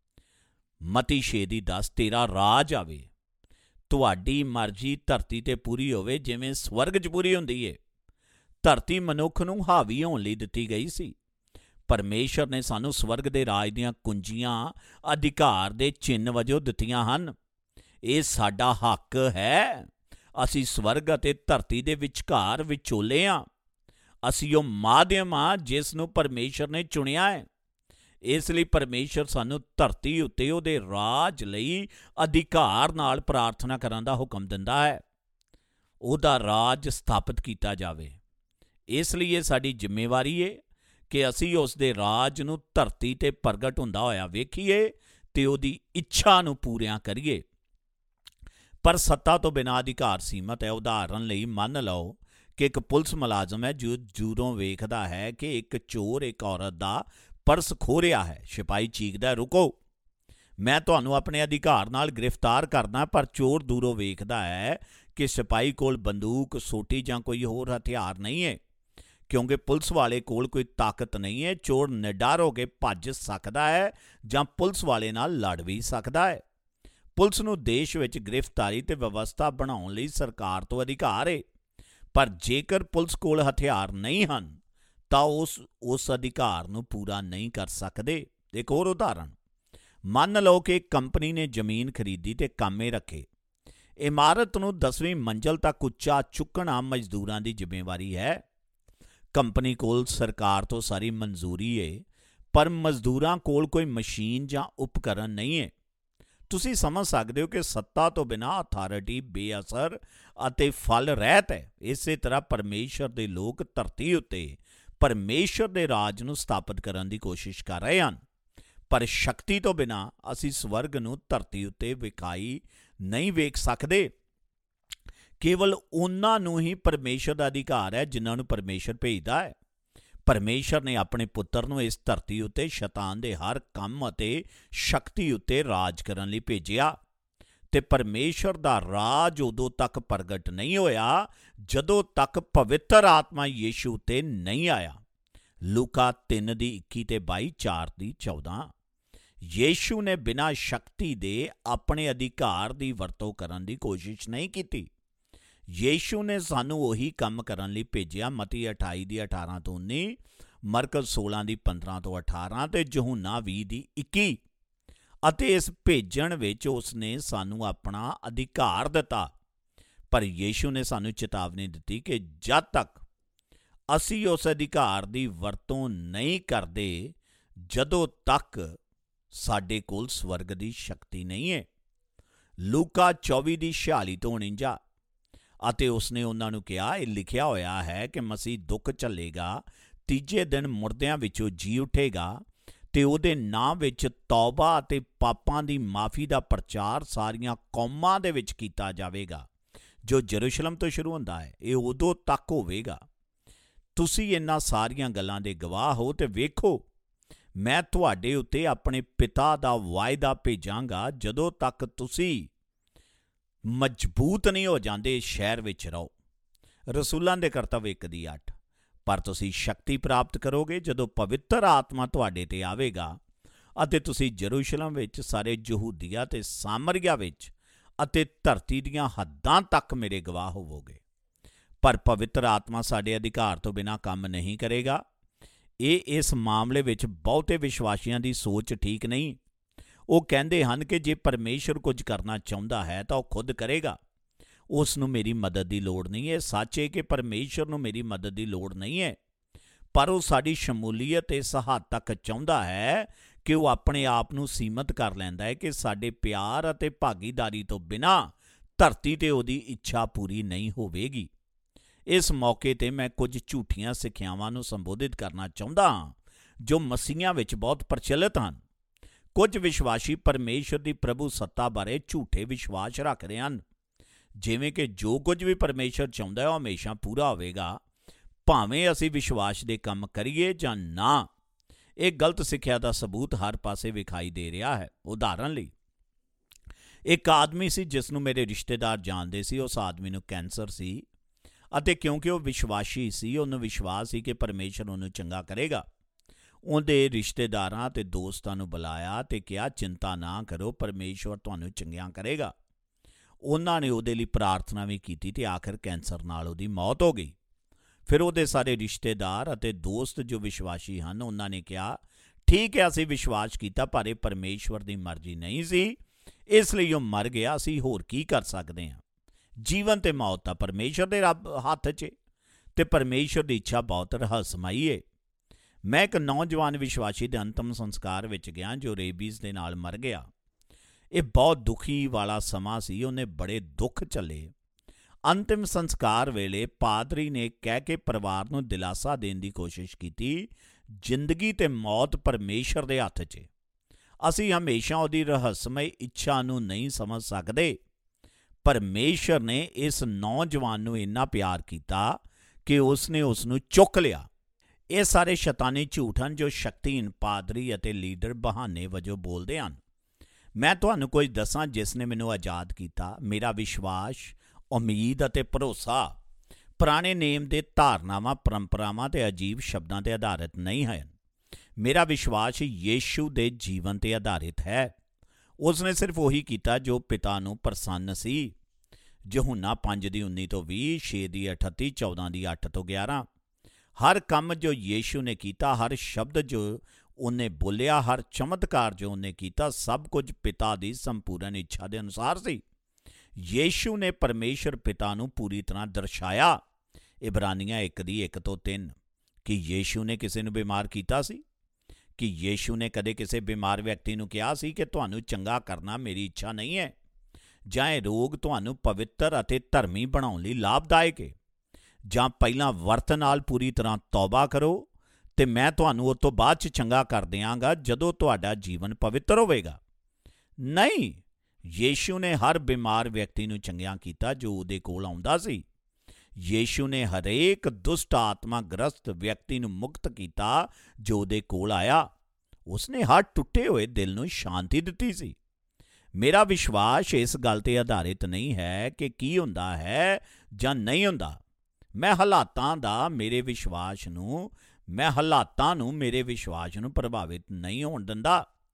ਮਤੀ ਛੇ ਦੀ ਦਸ, ਤੇਰਾ ਰਾਜ ਆਵੇ, ਤੁਹਾਡੀ ਮਰਜ਼ੀ ਧਰਤੀ 'ਤੇ ਪੂਰੀ ਹੋਵੇ ਜਿਵੇਂ ਸਵਰਗ 'ਚ ਪੂਰੀ ਹੁੰਦੀ ਏ। ਧਰਤੀ ਮਨੁੱਖ ਨੂੰ ਹਾਵੀ ਹੋਣ ਲਈ ਦਿੱਤੀ ਗਈ ਸੀ। ਪਰਮੇਸ਼ਰ ਨੇ ਸਾਨੂੰ ਸਵਰਗ ਦੇ ਰਾਜ ਦੀਆਂ ਕੁੰਜੀਆਂ ਅਧਿਕਾਰ ਦੇ ਚਿੰਨ੍ਹ ਵਜੋਂ ਦਿੱਤੀਆਂ ਹਨ। ਇਹ ਸਾਡਾ ਹੱਕ ਹੈ। ਅਸੀਂ ਸਵਰਗ ਅਤੇ ਧਰਤੀ ਦੇ ਵਿਚਕਾਰ ਵਿਚੋਲੇ ਹਾਂ। ਅਸੀਂ ਉਹ ਮਾਧਿਅਮ ਹਾਂ ਜਿਸ ਨੂੰ ਪਰਮੇਸ਼ਰ ਨੇ ਚੁਣਿਆ ਹੈ। ਇਸ ਲਈ ਪਰਮੇਸ਼ਰ ਸਾਨੂੰ ਧਰਤੀ ਉੱਤੇ ਉਹਦੇ ਰਾਜ ਲਈ ਅਧਿਕਾਰ ਨਾਲ ਪ੍ਰਾਰਥਨਾ ਕਰਨ ਦਾ ਹੁਕਮ ਦਿੰਦਾ ਹੈ। ਉਹਦਾ ਰਾਜ ਸਥਾਪਿਤ ਕੀਤਾ ਜਾਵੇ। ਇਸ ਲਈ ਇਹ ਸਾਡੀ ਜ਼ਿੰਮੇਵਾਰੀ ਹੈ ਕਿ ਅਸੀਂ ਉਸ ਦੇ ਰਾਜ ਨੂੰ ਧਰਤੀ 'ਤੇ ਪ੍ਰਗਟ ਹੁੰਦਾ ਹੋਇਆ ਵੇਖੀਏ ਤੇ ਉਹਦੀ ਇੱਛਾ ਨੂੰ ਪੂਰੀਆਂ ਕਰੀਏ। ਪਰ ਸੱਤਾ ਤੋਂ ਬਿਨਾਂ ਅਧਿਕਾਰ ਸੀਮਤ ਹੈ। ਉਦਾਹਰਨ ਲਈ ਮੰਨ ਲਓ ਕਿ ਇੱਕ ਪੁਲਿਸ ਮੁਲਾਜ਼ਮ ਹੈ ਜੋ ਦੂਰੋਂ ਵੇਖਦਾ ਹੈ ਕਿ ਇੱਕ ਚੋਰ ਇੱਕ ਔਰਤ ਦਾ ਪਰਸ ਖੋਹ ਰਿਹਾ ਹੈ। ਸਿਪਾਹੀ ਚੀਕਦਾ, ਰੁਕੋ, ਮੈਂ ਤੁਹਾਨੂੰ ਆਪਣੇ ਅਧਿਕਾਰ ਨਾਲ ਗ੍ਰਿਫਤਾਰ ਕਰਨਾ। ਪਰ ਚੋਰ ਦੂਰੋਂ ਵੇਖਦਾ ਹੈ ਕਿ ਸਿਪਾਹੀ ਕੋਲ ਬੰਦੂਕ, ਸੋਟੀ ਜਾਂ ਕੋਈ ਹੋਰ ਹਥਿਆਰ ਨਹੀਂ ਹੈ। ਕਿਉਂਕਿ ਪੁਲਿਸ ਵਾਲੇ ਕੋਲ ਕੋਈ ਤਾਕਤ ਨਹੀਂ ਹੈ, ਚੋਰ ਨਿਡਰ ਹੋ ਕੇ ਭੱਜ ਸਕਦਾ ਹੈ ਜਾਂ ਪੁਲਿਸ ਵਾਲੇ ਨਾਲ ਲੜ ਵੀ ਸਕਦਾ ਹੈ। ਪੁਲਿਸ ਨੂੰ ਦੇਸ਼ ਵਿੱਚ ਗ੍ਰਿਫਤਾਰੀ ਤੇ ਵਿਵਸਥਾ ਬਣਾਉਣ ਲਈ ਸਰਕਾਰ ਤੋਂ ਅਧਿਕਾਰ ਹੈ, ਪਰ ਜੇਕਰ ਪੁਲਿਸ ਕੋਲ ਹਥਿਆਰ ਨਹੀਂ ਹਨ ਤਾਂ ਉਸ ਉਸ ਅਧਿਕਾਰ ਨੂੰ ਪੂਰਾ ਨਹੀਂ ਕਰ ਸਕਦੇ। ਇੱਕ ਹੋਰ ਉਦਾਹਰਣ, ਮੰਨ ਲਓ ਕਿ ਇੱਕ ਕੰਪਨੀ ਨੇ ਜ਼ਮੀਨ ਖਰੀਦੀ ਤੇ ਕਾਮੇ ਰੱਖੇ। ਇਮਾਰਤ ਨੂੰ ਦਸਵੀਂ ਮੰਜ਼ਲ ਤੱਕ ਉੱਚਾ ਚੁੱਕਣਾ ਮਜ਼ਦੂਰਾਂ ਦੀ ਜ਼ਿੰਮੇਵਾਰੀ ਹੈ। ਕੰਪਨੀ ਕੋਲ ਸਰਕਾਰ ਤੋਂ ਸਾਰੀ ਮਨਜ਼ੂਰੀ ਹੈ, ਪਰ ਮਜ਼ਦੂਰਾਂ ਕੋਲ ਕੋਈ ਮਸ਼ੀਨ ਜਾਂ ਉਪਕਰਨ ਨਹੀਂ ਹੈ। ਤੁਸੀਂ ਸਮਝ ਸਕਦੇ ਹੋ ਕਿ ਸੱਤਾ ਤੋਂ ਬਿਨਾਂ ਅਥਾਰਟੀ ਬੇਅਸਰ ਅਤੇ ਫਲ ਰਹਿਤ ਹੈ। ਇਸੇ ਤਰ੍ਹਾਂ ਪਰਮੇਸ਼ਰ ਦੇ ਲੋਕ ਧਰਤੀ ਉੱਤੇ ਪਰਮੇਸ਼ਰ ਦੇ ਰਾਜ ਨੂੰ ਸਥਾਪਿਤ ਕਰਨ ਦੀ ਕੋਸ਼ਿਸ਼ ਕਰ ਰਹੇ ਹਨ, ਪਰ ਸ਼ਕਤੀ ਤੋਂ ਬਿਨਾਂ ਅਸੀਂ ਸਵਰਗ ਨੂੰ ਧਰਤੀ ਉੱਤੇ ਵਿਖਾਈ ਨਹੀਂ ਵੇਖ ਸਕਦੇ। ਕੇਵਲ ਉਹਨਾਂ ਨੂੰ ਹੀ ਪਰਮੇਸ਼ਰ ਦਾ ਅਧਿਕਾਰ ਹੈ ਜਿਨ੍ਹਾਂ ਨੂੰ ਪਰਮੇਸ਼ਰ ਭੇਜਦਾ ਹੈ। ਪਰਮੇਸ਼ਰ ਨੇ ਆਪਣੇ ਪੁੱਤਰ ਨੂੰ ਇਸ ਧਰਤੀ ਉੱਤੇ ਸ਼ੈਤਾਨ ਦੇ ਹਰ ਕੰਮ ਅਤੇ ਸ਼ਕਤੀ ਉੱਤੇ ਰਾਜ ਕਰਨ ਲਈ ਭੇਜਿਆ ਤੇ ਪਰਮੇਸ਼ਰ ਦਾ ਰਾਜ ਉਦੋਂ ਤੱਕ ਪ੍ਰਗਟ ਨਹੀਂ ਹੋਇਆ ਜਦੋਂ ਤੱਕ ਪਵਿੱਤਰ ਆਤਮਾ ਯੀਸ਼ੂ ਉੱਤੇ ਨਹੀਂ ਆਇਆ। ਲੂਕਾ ਤਿੰਨ ਦੀ ਇੱਕੀ ਤੇ ਬਾਈ, ਚਾਰ ਦੀ ਚੌਦਾਂ। ਯੀਸ਼ੂ ਨੇ ਬਿਨਾਂ ਸ਼ਕਤੀ ਦੇ ਆਪਣੇ ਅਧਿਕਾਰ ਦੀ ਵਰਤੋਂ ਕਰਨ ਦੀ ਕੋਸ਼ਿਸ਼ ਨਹੀਂ ਕੀਤੀ। ਯੀਸ਼ੂ ਨੇ ਸਾਨੂੰ ਉਹੀ ਕੰਮ ਕਰਨ ਲਈ ਭੇਜਿਆ। ਮਤੀ ਅਠਾਈ ਦੀ ਅਠਾਰਾਂ ਤੋਂ ਉੱਨੀ, ਮਰਕਸ ਸੋਲਾਂ ਦੀ ਪੰਦਰਾਂ ਤੋਂ ਅਠਾਰਾਂ ਤੇ ਯਹੂਨਾ ਵੀਹ ਦੀ ਇੱਕੀ। ਅਤੇ ਇਸ ਭੇਜਣ ਵਿੱਚ ਉਸਨੇ ਸਾਨੂੰ ਆਪਣਾ ਅਧਿਕਾਰ ਦਿੱਤਾ। ਪਰ ਯੀਸ਼ੂ ਨੇ ਸਾਨੂੰ ਚੇਤਾਵਨੀ ਦਿੱਤੀ ਕਿ ਜਦ ਤੱਕ ਅਸੀਂ ਉਸ ਅਧਿਕਾਰ ਦੀ ਵਰਤੋਂ ਨਹੀਂ ਕਰਦੇ, ਜਦੋਂ ਤੱਕ ਸਾਡੇ ਕੋਲ ਸਵਰਗ ਦੀ ਸ਼ਕਤੀ ਨਹੀਂ ਹੈ। ਲੂਕਾ ਚੌਵੀ ਦੀ ਛਿਆਲੀ ਤੋਂ ਉਣੰਜਾ। ਅਤੇ ਉਸਨੇ ਉਹਨਾਂ ਨੂੰ ਕਿਹਾ, ਇਹ ਲਿਖਿਆ ਹੋਇਆ ਹੈ ਕਿ ਮਸੀਹ ਦੁੱਖ ਝੱਲੇਗਾ, ਤੀਜੇ ਦਿਨ ਮੁਰਦਿਆਂ ਵਿੱਚੋਂ ਜੀ ਉੱਠੇਗਾ ਤੇ ਉਹਦੇ ਨਾਂ ਵਿੱਚ ਤੌਬਾ ਅਤੇ ਪਾਪਾਂ ਦੀ ਮਾਫੀ ਦਾ ਪ੍ਰਚਾਰ ਸਾਰੀਆਂ ਕੌਮਾਂ ਦੇ ਵਿੱਚ ਕੀਤਾ ਜਾਵੇਗਾ, ਜੋ ਯਰੂਸ਼ਲਮ ਤੋਂ ਸ਼ੁਰੂ ਹੁੰਦਾ ਹੈ। ਇਹ ਉਦੋਂ ਤੱਕ ਹੋਵੇਗਾ। ਤੁਸੀਂ ਇਹਨਾਂ ਸਾਰੀਆਂ ਗੱਲਾਂ ਦੇ ਗਵਾਹ ਹੋ। ਤੇ ਵੇਖੋ, ਮੈਂ ਤੁਹਾਡੇ ਉੱਤੇ ਆਪਣੇ ਪਿਤਾ ਦਾ ਵਾਅਦਾ ਭੇਜਾਂਗਾ। ਜਦੋਂ ਤੱਕ ਤੁਸੀਂ ਮਜ਼ਬੂਤ ਨਹੀਂ ਹੋ ਜਾਂਦੇ, ਸ਼ਹਿਰ ਵਿੱਚ ਰਹੋ। ਰਸੂਲਾਂ ਦੇ ਕਰਤੱਵ ਇੱਕ ਦੀ ਅੱਠ। ਪਰ ਤੁਸੀਂ ਸ਼ਕਤੀ ਪ੍ਰਾਪਤ ਕਰੋਗੇ ਜਦੋਂ ਪਵਿੱਤਰ ਆਤਮਾ ਤੁਹਾਡੇ ਤੇ ਆਵੇਗਾ ਅਤੇ ਤੁਸੀਂ ਯਰੂਸ਼ਲਮ ਵਿੱਚ, ਸਾਰੇ ਯਹੂਦੀਆ ਤੇ ਸਾਮਰੀਆ ਵਿੱਚ ਅਤੇ ਧਰਤੀ ਦੀਆਂ ਹੱਦਾਂ ਤੱਕ ਮੇਰੇ ਗਵਾਹ ਹੋਵੋਗੇ। ਪਰ ਪਵਿੱਤਰ ਆਤਮਾ ਸਾਡੇ ਅਧਿਕਾਰ ਤੋਂ ਬਿਨਾਂ ਕੰਮ ਨਹੀਂ ਕਰੇਗਾ। ਇਹ ਇਸ ਮਾਮਲੇ ਵਿੱਚ ਬਹੁਤੇ ਵਿਸ਼ਵਾਸੀਆਂ ਦੀ ਸੋਚ ਠੀਕ ਨਹੀਂ। ਉਹ ਕਹਿੰਦੇ ਹਨ ਕਿ ਜੇ ਪਰਮੇਸ਼ਰ ਕੁਝ ਕਰਨਾ ਚਾਹੁੰਦਾ ਹੈ ਤਾਂ ਉਹ ਖੁਦ ਕਰੇਗਾ, ਉਸ ਨੂੰ ਮੇਰੀ ਮਦਦ ਦੀ ਲੋੜ ਨਹੀਂ ਹੈ। ਸੱਚ ਹੈ ਕਿ ਪਰਮੇਸ਼ਰ ਨੂੰ ਮੇਰੀ ਮਦਦ ਦੀ ਲੋੜ ਨਹੀਂ ਹੈ, ਪਰ ਉਹ ਸਾਡੀ ਸ਼ਮੂਲੀਅਤ ਇਸ ਹੱਦ ਤੱਕ ਚਾਹੁੰਦਾ ਹੈ ਕਿ ਉਹ ਆਪਣੇ ਆਪ ਨੂੰ ਸੀਮਤ ਕਰ ਲੈਂਦਾ ਹੈ ਕਿ ਸਾਡੇ ਪਿਆਰ ਅਤੇ ਭਾਗੀਦਾਰੀ ਤੋਂ ਬਿਨਾਂ ਧਰਤੀ 'ਤੇ ਉਹਦੀ ਇੱਛਾ ਪੂਰੀ ਨਹੀਂ ਹੋਵੇਗੀ। ਇਸ ਮੌਕੇ 'ਤੇ ਮੈਂ ਕੁਝ ਝੂਠੀਆਂ ਸਿੱਖਿਆਵਾਂ ਨੂੰ ਸੰਬੋਧਿਤ ਕਰਨਾ ਚਾਹੁੰਦਾ ਹਾਂ ਜੋ ਮਸੀਹਾਂ ਵਿੱਚ ਬਹੁਤ ਪ੍ਰਚਲਿਤ ਹਨ। ਕੁਝ ਵਿਸ਼ਵਾਸੀ ਪਰਮੇਸ਼ਰ ਦੀ ਪ੍ਰਭੂ ਸੱਤਾ ਬਾਰੇ ਝੂਠੇ ਵਿਸ਼ਵਾਸ ਰੱਖਦੇ ਹਨ, ਜਿਵੇਂ ਕਿ ਜੋ ਕੁਝ ਵੀ ਪਰਮੇਸ਼ਰ ਚਾਹੁੰਦਾ ਹੈ ਉਹ ਹਮੇਸ਼ਾ ਪੂਰਾ ਹੋਵੇਗਾ, ਭਾਵੇਂ ਅਸੀਂ ਵਿਸ਼ਵਾਸ ਦੇ ਕੰਮ ਕਰੀਏ ਜਾਂ ਨਾ। ਇਹ ਗਲਤ ਸਿੱਖਿਆ ਦਾ ਸਬੂਤ ਹਰ ਪਾਸੇ ਵਿਖਾਈ ਦੇ ਰਿਹਾ ਹੈ। ਉਦਾਹਰਨ ਲਈ, ਇੱਕ ਆਦਮੀ ਸੀ ਜਿਸ ਨੂੰ ਮੇਰੇ ਰਿਸ਼ਤੇਦਾਰ ਜਾਣਦੇ ਸੀ। ਉਸ ਆਦਮੀ ਨੂੰ ਕੈਂਸਰ ਸੀ ਅਤੇ ਕਿਉਂਕਿ ਉਹ ਵਿਸ਼ਵਾਸੀ ਸੀ, ਉਹਨੂੰ ਵਿਸ਼ਵਾਸ ਸੀ ਕਿ ਪਰਮੇਸ਼ਰ ਉਹਨੂੰ ਚੰਗਾ ਕਰੇਗਾ। ਉਹਦੇ ਰਿਸ਼ਤੇਦਾਰਾਂ ਅਤੇ ਦੋਸਤਾਂ ਨੂੰ ਬੁਲਾਇਆ ਅਤੇ ਕਿਹਾ, ਚਿੰਤਾ ਨਾ ਕਰੋ, ਪਰਮੇਸ਼ਰ ਤੁਹਾਨੂੰ ਚੰਗਿਆਂ ਕਰੇਗਾ। ਉਹਨਾਂ ਨੇ ਉਹਦੇ ਲਈ ਪ੍ਰਾਰਥਨਾ ਵੀ ਕੀਤੀ ਤੇ ਆਖਿਰ ਕੈਂਸਰ ਨਾਲ ਉਹਦੀ ਮੌਤ ਹੋ ਗਈ। ਫਿਰ ਉਹਦੇ ਸਾਰੇ ਰਿਸ਼ਤੇਦਾਰ ਅਤੇ ਦੋਸਤ ਜੋ ਵਿਸ਼ਵਾਸੀ ਹਨ, ਉਹਨਾਂ ਨੇ ਕਿਹਾ, ਠੀਕ ਹੈ, ਅਸੀਂ ਵਿਸ਼ਵਾਸ ਕੀਤਾ, ਪਰ ਇਹ ਪਰਮੇਸ਼ਵਰ ਦੀ ਮਰਜ਼ੀ ਨਹੀਂ ਸੀ, ਇਸ ਲਈ ਉਹ ਮਰ ਗਿਆ। ਅਸੀਂ ਹੋਰ ਕੀ ਕਰ ਸਕਦੇ ਹਾਂ? ਜੀਵਨ ਤੇ ਮੌਤ ਤਾਂ ਪਰਮੇਸ਼ਰ ਦੇ ਰੱਬ ਹੱਥ 'ਚ, ਤੇ ਪਰਮੇਸ਼ਰ ਦੀ ਇੱਛਾ ਬਹੁਤ ਰਹੱਸਮਈ ਹੈ। ਮੈਂ ਇੱਕ ਨੌਜਵਾਨ ਵਿਸ਼ਵਾਸੀ ਦੇ ਅੰਤਮ ਸੰਸਕਾਰ ਵਿੱਚ ਗਿਆ ਜੋ ਰੇਬੀਜ਼ ਦੇ ਨਾਲ ਮਰ ਗਿਆ। ਇਹ ਬਹੁਤ ਦੁਖੀ ਵਾਲਾ ਸਮਾਂ ਸੀ। ਉਹਨੇ ਬੜੇ ਦੁੱਖ ਝੱਲੇ। ਅੰਤਿਮ ਸੰਸਕਾਰ ਵੇਲੇ ਪਾਦਰੀ ਨੇ ਕਹਿ ਕੇ ਪਰਿਵਾਰ ਨੂੰ ਦਿਲਾਸਾ ਦੇਣ ਦੀ ਕੋਸ਼ਿਸ਼ ਕੀਤੀ, ਜ਼ਿੰਦਗੀ ਤੇ ਮੌਤ ਪਰਮੇਸ਼ਰ ਦੇ ਹੱਥ 'ਚ। ਅਸੀਂ ਹਮੇਸ਼ਾ ਉਹਦੀ ਰਹੱਸਮਈ ਇੱਛਾ ਨੂੰ ਨਹੀਂ ਸਮਝ ਸਕਦੇ। ਪਰਮੇਸ਼ਰ ਨੇ ਇਸ ਨੌਜਵਾਨ ਨੂੰ ਇੰਨਾ ਪਿਆਰ ਕੀਤਾ ਕਿ ਉਸਨੇ ਉਸ ਨੂੰ ਚੁੱਕ ਲਿਆ। ਇਹ ਸਾਰੇ ਸ਼ੈਤਾਨੀ ਝੂਠ ਹਨ ਜੋ ਸ਼ਕਤੀਹੀਨ ਪਾਦਰੀ ਅਤੇ ਲੀਡਰ ਬਹਾਨੇ ਵਜੋਂ ਬੋਲਦੇ ਹਨ। ਮੈਂ ਤੁਹਾਨੂੰ ਕੁਝ ਦੱਸਾਂ ਜਿਸ ਨੇ ਮੈਨੂੰ ਆਜ਼ਾਦ ਕੀਤਾ। ਮੇਰਾ ਵਿਸ਼ਵਾਸ, ਉਮੀਦ ਅਤੇ ਭਰੋਸਾ ਪੁਰਾਣੇ ਨੇਮ ਦੇ ਧਾਰਨਾਵਾਂ, ਪਰੰਪਰਾਵਾਂ ਤੇ ਅਜੀਬ ਸ਼ਬਦਾਂ 'ਤੇ ਆਧਾਰਿਤ ਨਹੀਂ ਹੈ। ਮੇਰਾ ਵਿਸ਼ਵਾਸ ਯੀਸ਼ੂ ਦੇ ਜੀਵਨ 'ਤੇ ਆਧਾਰਿਤ ਹੈ। ਉਸਨੇ ਸਿਰਫ ਉਹੀ ਕੀਤਾ ਜੋ ਪਿਤਾ ਨੂੰ ਪ੍ਰਸੰਨ ਸੀ। ਯਹੂਨਾ ਪੰਜ ਦੀ ਉੱਨੀ ਤੋਂ ਵੀਹ, ਛੇ ਦੀ ਅਠੱਤੀ, ਚੌਦਾਂ ਦੀ ਅੱਠ ਤੋਂ ਗਿਆਰਾਂ। ਹਰ ਕੰਮ ਜੋ ਯੀਸ਼ੂ ਨੇ ਕੀਤਾ, ਹਰ ਸ਼ਬਦ ਜੋ ਉਹਨੇ ਬੋਲਿਆ, ਹਰ ਚਮਤਕਾਰ ਜੋ ਉਹਨੇ ਕੀਤਾ, ਸਭ ਕੁਝ ਪਿਤਾ ਦੀ ਸੰਪੂਰਨ ਇੱਛਾ ਦੇ ਅਨੁਸਾਰ ਸੀ। ਯੀਸ਼ੂ ਨੇ ਪਰਮੇਸ਼ਰ ਪਿਤਾ ਨੂੰ ਪੂਰੀ ਤਰ੍ਹਾਂ ਦਰਸਾਇਆ। ਇਬਰਾਨੀਆਂ ਇੱਕ ਦੀ ਇੱਕ ਤੋਂ ਤਿੰਨ। ਕਿ ਯੀਸ਼ੂ ਨੇ ਕਿਸੇ ਨੂੰ ਬਿਮਾਰ ਕੀਤਾ ਸੀ? ਕਿ ਯੀਸ਼ੂ ਨੇ ਕਦੇ ਕਿਸੇ ਬਿਮਾਰ ਵਿਅਕਤੀ ਨੂੰ ਕਿਹਾ ਸੀ ਕਿ ਤੁਹਾਨੂੰ ਚੰਗਾ ਕਰਨਾ ਮੇਰੀ ਇੱਛਾ ਨਹੀਂ ਹੈ, ਜਾਂ ਇਹ ਰੋਗ ਤੁਹਾਨੂੰ ਪਵਿੱਤਰ ਅਤੇ ਧਰਮੀ ਬਣਾਉਣ ਲਈ ਲਾਭਦਾਇਕ ਹੈ, ਜਾਂ ਪਹਿਲਾਂ ਵਰਤ ਨਾਲ ਪੂਰੀ ਤਰ੍ਹਾਂ ਤੌਬਾ ਕਰੋ ਤੇ ਮੈਂ ਤੁਹਾਨੂੰ ਉਸ ਤੋਂ ਬਾਅਦ 'ਚ ਚੰਗਾ ਕਰ ਦਿਆਂਗਾ ਜਦੋਂ ਤੁਹਾਡਾ ਜੀਵਨ ਪਵਿੱਤਰ ਹੋਵੇਗਾ? ਨਹੀਂ, ਯੀਸ਼ੂ ਨੇ ਹਰ ਬਿਮਾਰ ਵਿਅਕਤੀ ਨੂੰ ਚੰਗਿਆਂ ਕੀਤਾ ਜੋ ਉਹਦੇ ਕੋਲ ਆਉਂਦਾ ਸੀ। ਯੀਸ਼ੂ ਨੇ ਹਰੇਕ ਦੁਸ਼ਟ ਆਤਮਾ ਗ੍ਰਸਤ ਵਿਅਕਤੀ ਨੂੰ ਮੁਕਤ ਕੀਤਾ ਜੋ ਉਹਦੇ ਕੋਲ ਆਇਆ। ਉਸਨੇ ਹਰ ਟੁੱਟੇ ਹੋਏ ਦਿਲ ਨੂੰ ਸ਼ਾਂਤੀ ਦਿੱਤੀ ਸੀ। ਮੇਰਾ ਵਿਸ਼ਵਾਸ ਇਸ ਗੱਲ 'ਤੇ ਆਧਾਰਿਤ ਨਹੀਂ ਹੈ ਕਿ ਕੀ ਹੁੰਦਾ ਹੈ ਜਾਂ ਨਹੀਂ ਹੁੰਦਾ। ਮੈਂ ਹਾਲਾਤਾਂ ਦਾ ਮੇਰੇ ਵਿਸ਼ਵਾਸ ਨੂੰ ਮੈਂ ਹਾਲਾਤਾਂ ਨੂੰ ਮੇਰੇ ਵਿਸ਼ਵਾਸ ਨੂੰ ਪ੍ਰਭਾਵਿਤ ਨਹੀਂ ਹੋਣ ਦਿੰਦਾ।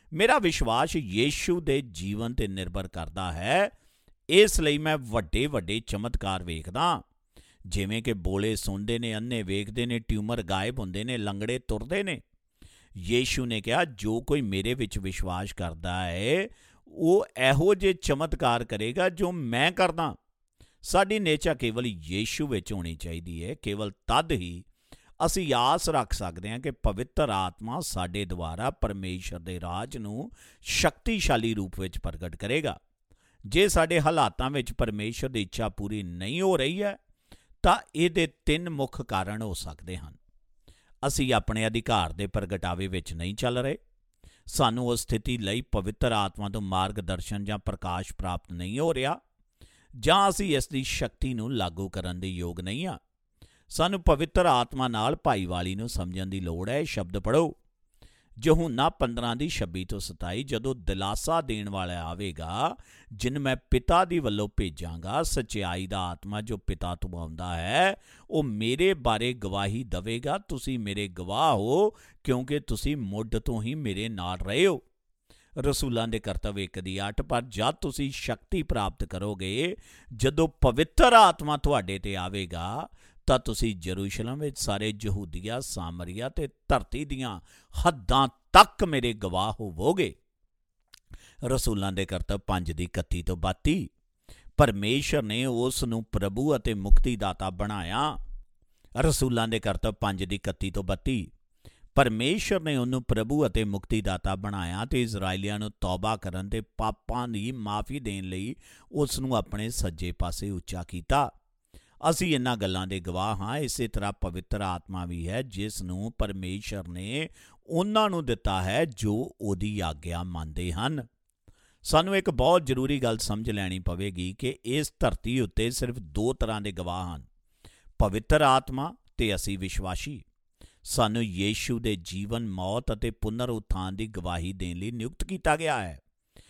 ਮੇਰਾ ਵਿਸ਼ਵਾਸ ਯੀਸ਼ੂ ਦੇ ਜੀਵਨ ਤੇ ਨਿਰਭਰ ਕਰਦਾ ਹੈ। ਇਸ ਲਈ ਮੈਂ ਵੱਡੇ ਵੱਡੇ ਚਮਤਕਾਰ ਵੇਖਦਾ, ਜਿਵੇਂ ਕਿ ਬੋਲੇ ਸੁਣਦੇ ਨੇ, ਅੰਨੇ ਵੇਖਦੇ ਨੇ, ਟਿਊਮਰ ਗਾਇਬ ਹੁੰਦੇ ਨੇ, ਲੰਗੜੇ ਤੁਰਦੇ ਨੇ। ਯੀਸ਼ੂ ਨੇ ਕਿਹਾ, ਜੋ ਕੋਈ ਮੇਰੇ ਵਿੱਚ ਵਿਸ਼ਵਾਸ ਕਰਦਾ ਹੈ ਉਹ ਇਹੋ ਜਿਹੇ ਚਮਤਕਾਰ ਕਰੇਗਾ ਜੋ ਮੈਂ ਕਰਦਾ। ਸਾਡੀ ਨੇਚਾ ਕੇਵਲ ਯੀਸ਼ੂ ਵਿੱਚ ਹੋਣੀ ਚਾਹੀਦੀ ਹੈ। ਕੇਵਲ ਤਦ ਹੀ ਅਸੀਂ ਆਸ ਰੱਖ ਸਕਦੇ ਹਾਂ ਕਿ ਪਵਿੱਤਰ ਆਤਮਾ ਸਾਡੇ ਦੁਆਰਾ ਪਰਮੇਸ਼ਰ ਦੇ ਰਾਜ ਨੂੰ ਸ਼ਕਤੀਸ਼ਾਲੀ ਰੂਪ ਵਿੱਚ ਪ੍ਰਗਟ ਕਰੇਗਾ। ਜੇ ਸਾਡੇ ਹਾਲਾਤਾਂ ਵਿੱਚ ਪਰਮੇਸ਼ਰ ਦੀ ਇੱਛਾ ਪੂਰੀ ਨਹੀਂ ਹੋ ਰਹੀ ਹੈ ਤਾਂ ਇਹਦੇ ਤਿੰਨ ਮੁੱਖ ਕਾਰਨ ਹੋ ਸਕਦੇ ਹਨ। ਅਸੀਂ ਆਪਣੇ ਅਧਿਕਾਰ ਦੇ ਪ੍ਰਗਟਾਵੇ ਵਿੱਚ ਨਹੀਂ ਚੱਲ ਰਹੇ, ਸਾਨੂੰ ਉਸ ਸਥਿਤੀ ਲਈ ਪਵਿੱਤਰ ਆਤਮਾ ਤੋਂ ਮਾਰਗਦਰਸ਼ਨ ਜਾਂ ਪ੍ਰਕਾਸ਼ ਪ੍ਰਾਪਤ ਨਹੀਂ ਹੋ ਰਿਹਾ, ਜਾਂ ਅਸੀਂ ਇਸ ਦੀ ਸ਼ਕਤੀ ਨੂੰ ਲਾਗੂ ਕਰਨ ਦੇ ਯੋਗ ਨਹੀਂ ਹਾਂ। ਸਾਨੂੰ ਪਵਿੱਤਰ ਆਤਮਾ ਨਾਲ ਭਾਈਵਾਲੀ ਨੂੰ ਸਮਝਣ ਦੀ ਲੋੜ ਹੈ। ਸ਼ਬਦ ਪੜ੍ਹੋ, ਯਹੂਨਾ ਪੰਦਰਾਂ ਦੀ ਛੱਬੀ ਤੋਂ ਸਤਾਈ। ਜਦੋਂ ਦਿਲਾਸਾ ਦੇਣ ਵਾਲਾ ਆਵੇਗਾ, ਜਿਹਨੂੰ ਮੈਂ ਪਿਤਾ ਦੀ ਵੱਲੋਂ ਭੇਜਾਂਗਾ, ਸੱਚਾਈ ਦਾ ਆਤਮਾ ਜੋ ਪਿਤਾ ਤੋਂ ਆਉਂਦਾ ਹੈ, ਉਹ ਮੇਰੇ ਬਾਰੇ ਗਵਾਹੀ ਦੇਵੇਗਾ। ਤੁਸੀਂ ਮੇਰੇ ਗਵਾਹ ਹੋ ਕਿਉਂਕਿ ਤੁਸੀਂ ਮੁੱਢ ਤੋਂ ਹੀ ਮੇਰੇ ਨਾਲ ਰਹੇ ਹੋ। ਰਸੂਲਾਂ ਦੇ ਕਰਤੱਵ ਇੱਕ ਦੀ ਅੱਠ। ਪਰ ਜਦ ਤੁਸੀਂ ਸ਼ਕਤੀ ਪ੍ਰਾਪਤ ਕਰੋਗੇ, ਜਦੋਂ ਪਵਿੱਤਰ ਆਤਮਾ ਤੁਹਾਡੇ ਤੇ ਆਵੇਗਾ, ਤਾਂ ਤੁਸੀਂ ਯਰੂਸ਼ਲਮ ਵਿੱਚ, ਸਾਰੇ ਯਹੂਦੀਆ, ਸਾਮਰੀਆ ਤੇ ਧਰਤੀ ਦੀਆਂ ਹੱਦਾਂ ਤੱਕ ਮੇਰੇ ਗਵਾਹ ਹੋਵੋਗੇ। ਰਸੂਲਾਂ ਦੇ ਕਰਤੱਵ ਪੰਜ ਦੀ ਇਕੱਤੀ ਤੋਂ ਬਾਤੀ। ਪਰਮੇਸ਼ਰ ਨੇ ਉਸ ਨੂੰ ਪ੍ਰਭੂ ਅਤੇ ਮੁਕਤੀਦਾਤਾ ਬਣਾਇਆ। ਰਸੂਲਾਂ ਦੇ ਕਰਤੱਵ ਪੰਜ ਦੀ ਇਕੱਤੀ ਤੋਂ ਬੱਤੀ। ਪਰਮੇਸ਼ਰ ਨੇ ਉਹਨੂੰ ਪ੍ਰਭੂ ਅਤੇ ਮੁਕਤੀਦਾਤਾ ਬਣਾਇਆ ਤੇ ਇਜ਼ਰਾਈਲੀਆਂ ਨੂੰ ਤੌਬਾ ਕਰਨ ਤੇ ਪਾਪਾਂ ਦੀ ਮਾਫੀ ਦੇਣ ਲਈ ਉਸ ਨੂੰ ਆਪਣੇ ਸੱਜੇ ਪਾਸੇ ਉੱਚਾ ਕੀਤਾ। ਅਸੀਂ ਇਹਨਾਂ ਗੱਲਾਂ ਦੇ ਗਵਾਹ ਹਾਂ। ਇਸੇ ਤਰ੍ਹਾਂ ਪਵਿੱਤਰ ਆਤਮਾ ਵੀ ਹੈ, ਜਿਸ ਨੂੰ ਪਰਮੇਸ਼ਰ ਨੇ ਉਹਨਾਂ ਨੂੰ ਦਿੱਤਾ ਹੈ ਜੋ ਉਹਦੀ ਆਗਿਆ ਮੰਨਦੇ ਹਨ। ਸਾਨੂੰ ਇੱਕ ਬਹੁਤ ਜ਼ਰੂਰੀ ਗੱਲ ਸਮਝ ਲੈਣੀ ਪਵੇਗੀ ਕਿ ਇਸ ਧਰਤੀ ਉੱਤੇ ਸਿਰਫ ਦੋ ਤਰ੍ਹਾਂ ਦੇ ਗਵਾਹ ਹਨ, ਪਵਿੱਤਰ ਆਤਮਾ ਤੇ ਅਸੀਂ ਵਿਸ਼ਵਾਸੀ। ਸਾਨੂੰ ਯੀਸ਼ੂ ਦੇ ਜੀਵਨ, ਮੌਤ ਅਤੇ ਪੁਨਰ ਉਥਾਨ ਦੀ ਗਵਾਹੀ ਦੇਣ ਲਈ ਨਿਯੁਕਤ ਕੀਤਾ ਗਿਆ ਹੈ।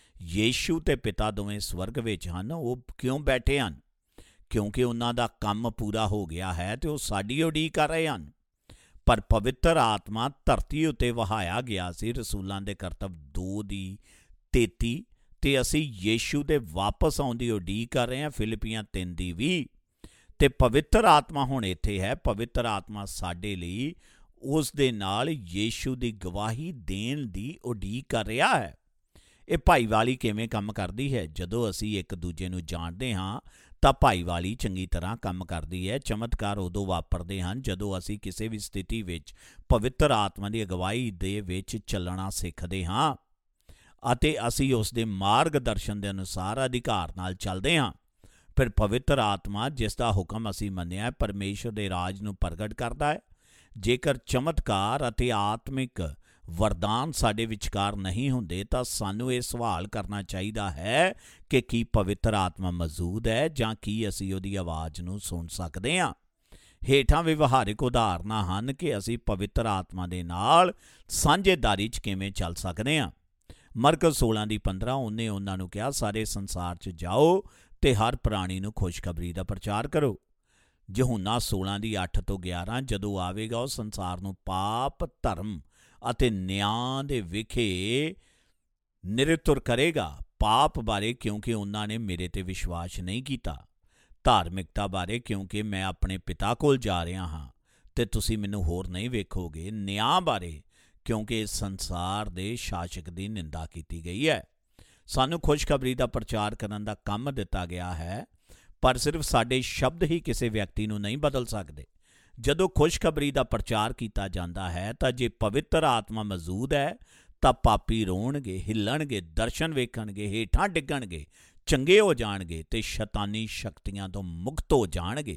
ਯੀਸ਼ੂ ਤੇ ਪਿਤਾ ਦੋਵੇਂ ਸਵਰਗ ਵਿੱਚ ਹਨ। ਉਹ ਕਿਉਂ ਬੈਠੇ ਹਨ? ਕਿਉਂਕਿ ਉਹਨਾਂ ਦਾ ਕੰਮ ਪੂਰਾ ਹੋ ਗਿਆ ਹੈ ਤੇ ਉਹ ਸਾਡੀ ਉਡੀਕ ਕਰ ਰਹੇ ਹਨ। ਪਰ ਪਵਿੱਤਰ ਆਤਮਾ ਧਰਤੀ ਉੱਤੇ ਵਹਾਇਆ ਗਿਆ ਸੀ। ਰਸੂਲਾਂ ਦੇ ਕਰਤੱਵ ਦੋ ਦੀ ਤੇਤੀ। ਤੇ ਅਸੀਂ ਯੀਸ਼ੂ ਦੇ ਵਾਪਸ ਆਉਣ ਦੀ ਉਡੀਕ ਕਰ ਰਹੇ ਹਾਂ। ਫਿਲਿੱਪੀਆਂ ਤਿੰਨ ਦੀ ਵੀਹ। ਤੇ ਪਵਿੱਤਰ ਆਤਮਾ ਹੁਣ ਇੱਥੇ ਹੈ। ਪਵਿੱਤਰ ਆਤਮਾ ਸਾਡੇ ਲਈ ਉਸ ਦੇ ਨਾਲ ਯੀਸ਼ੂ ਦੀ ਗਵਾਹੀ ਦੇਣ ਦੀ ਉਡੀਕ ਕਰ ਰਿਹਾ ਹੈ। ਇਹ ਭਾਈਵਾਲੀ ਕਿਵੇਂ ਕੰਮ ਕਰਦੀ ਹੈ? ਜਦੋਂ ਅਸੀਂ ਇੱਕ ਦੂਜੇ ਨੂੰ ਜਾਣਦੇ ਹਾਂ ਤਾਂ ਭਾਈਵਾਲੀ ਚੰਗੀ ਤਰ੍ਹਾਂ ਕੰਮ ਕਰਦੀ ਹੈ। ਚਮਤਕਾਰ ਉਦੋਂ ਵਾਪਰਦੇ ਹਨ ਜਦੋਂ ਅਸੀਂ ਕਿਸੇ ਵੀ ਸਥਿਤੀ ਵਿੱਚ ਪਵਿੱਤਰ ਆਤਮਾ ਦੀ ਅਗਵਾਈ ਦੇ ਵਿੱਚ ਚੱਲਣਾ ਸਿੱਖਦੇ ਹਾਂ ਅਤੇ ਅਸੀਂ ਉਸ ਦੇ ਮਾਰਗਦਰਸ਼ਨ ਦੇ ਅਨੁਸਾਰ ਅਧਿਕਾਰ ਨਾਲ ਚੱਲਦੇ ਹਾਂ। ਫਿਰ ਪਵਿੱਤਰ ਆਤਮਾ, ਜਿਸ ਦਾ ਹੁਕਮ ਅਸੀਂ ਮੰਨਿਆ ਹੈ, ਪਰਮੇਸ਼ਰ ਦੇ ਰਾਜ ਨੂੰ ਪ੍ਰਗਟ ਕਰਦਾ ਹੈ। ਜੇਕਰ ਚਮਤਕਾਰ ਅਤੇ ਆਤਮਿਕ ਵਰਦਾਨ ਸਾਡੇ ਵਿਚਕਾਰ ਨਹੀਂ ਹੁੰਦੇ ਤਾਂ ਸਾਨੂੰ ਇਹ ਸਵਾਲ ਕਰਨਾ ਚਾਹੀਦਾ ਹੈ ਕਿ ਕੀ ਪਵਿੱਤਰ ਆਤਮਾ ਮੌਜੂਦ ਹੈ ਜਾਂ ਕੀ ਅਸੀਂ ਉਹਦੀ ਆਵਾਜ਼ ਨੂੰ ਸੁਣ ਸਕਦੇ ਹਾਂ। ਹੇਠਾਂ ਵਿਵਹਾਰਿਕ ਉਦਾਹਰਨਾਂ ਹਨ ਕਿ ਅਸੀਂ ਪਵਿੱਤਰ ਆਤਮਾ ਦੇ ਨਾਲ ਸਾਂਝੇਦਾਰੀ 'ਚ ਕਿਵੇਂ ਚੱਲ ਸਕਦੇ ਹਾਂ। ਮਰਕਸ ਸੋਲਾਂ ਦੀ ਪੰਦਰਾਂ। ਉਹਨੇ ਉਹਨਾਂ ਨੂੰ ਕਿਹਾ, ਸਾਰੇ ਸੰਸਾਰ 'ਚ ਜਾਓ ਤੇ ਹਰ ਪ੍ਰਾਣੀ ਨੂੰ ਖੁਸ਼ਖਬਰੀ ਦਾ ਪ੍ਰਚਾਰ ਕਰੋ। ਯਹੂਨਾ ਸੋਲਾਂ ਦੀ ਅੱਠ ਤੋਂ ਗਿਆਰਾਂ। ਜਦੋਂ ਆਵੇਗਾ ਉਹ ਸੰਸਾਰ ਨੂੰ ਪਾਪ, ਧਰਮ ਅਤੇ ਨਿਆਂ ਦੇ ਵਿਖੇ ਨਿਰਤੁਰ ਕਰੇਗਾ। ਪਾਪ ਬਾਰੇ, ਕਿਉਂਕਿ ਉਹਨਾਂ ਨੇ ਮੇਰੇ ਤੇ ਵਿਸ਼ਵਾਸ ਨਹੀਂ ਕੀਤਾ। ਧਾਰਮਿਕਤਾ ਬਾਰੇ, ਕਿਉਂਕਿ ਮੈਂ ਆਪਣੇ ਪਿਤਾ ਕੋਲ ਜਾ ਰਿਹਾ ਹਾਂ ਤੇ ਤੁਸੀਂ ਮੈਨੂੰ ਹੋਰ ਨਹੀਂ ਵੇਖੋਗੇ। ਨਿਆਂ ਬਾਰੇ, ਕਿਉਂਕਿ ਇਸ ਸੰਸਾਰ ਦੇ ਸ਼ਾਸਕ ਦੀ ਨਿੰਦਾ ਕੀਤੀ ਗਈ ਹੈ। ਸਾਨੂੰ ਖੁਸ਼ਖਬਰੀ ਦਾ ਪ੍ਰਚਾਰ ਕਰਨ ਦਾ ਕੰਮ ਦਿੱਤਾ ਗਿਆ ਹੈ, ਪਰ ਸਿਰਫ ਸਾਡੇ ਸ਼ਬਦ ਹੀ ਕਿਸੇ ਵਿਅਕਤੀ ਨੂੰ ਨਹੀਂ ਬਦਲ ਸਕਦੇ। ਜਦੋਂ ਖੁਸ਼ਖਬਰੀ ਦਾ ਪ੍ਰਚਾਰ ਕੀਤਾ ਜਾਂਦਾ ਹੈ ਤਾਂ ਜੇ ਪਵਿੱਤਰ ਆਤਮਾ ਮੌਜੂਦ ਹੈ ਤਾਂ ਪਾਪੀ ਰੋਣਗੇ, ਹਿੱਲਣਗੇ, ਦਰਸ਼ਨ ਵੇਖਣਗੇ, ਹੇਠਾਂ ਡਿੱਗਣਗੇ, ਚੰਗੇ ਹੋ ਜਾਣਗੇ ਤੇ ਸ਼ੈਤਾਨੀ ਸ਼ਕਤੀਆਂ ਤੋਂ ਮੁਕਤ ਹੋ ਜਾਣਗੇ।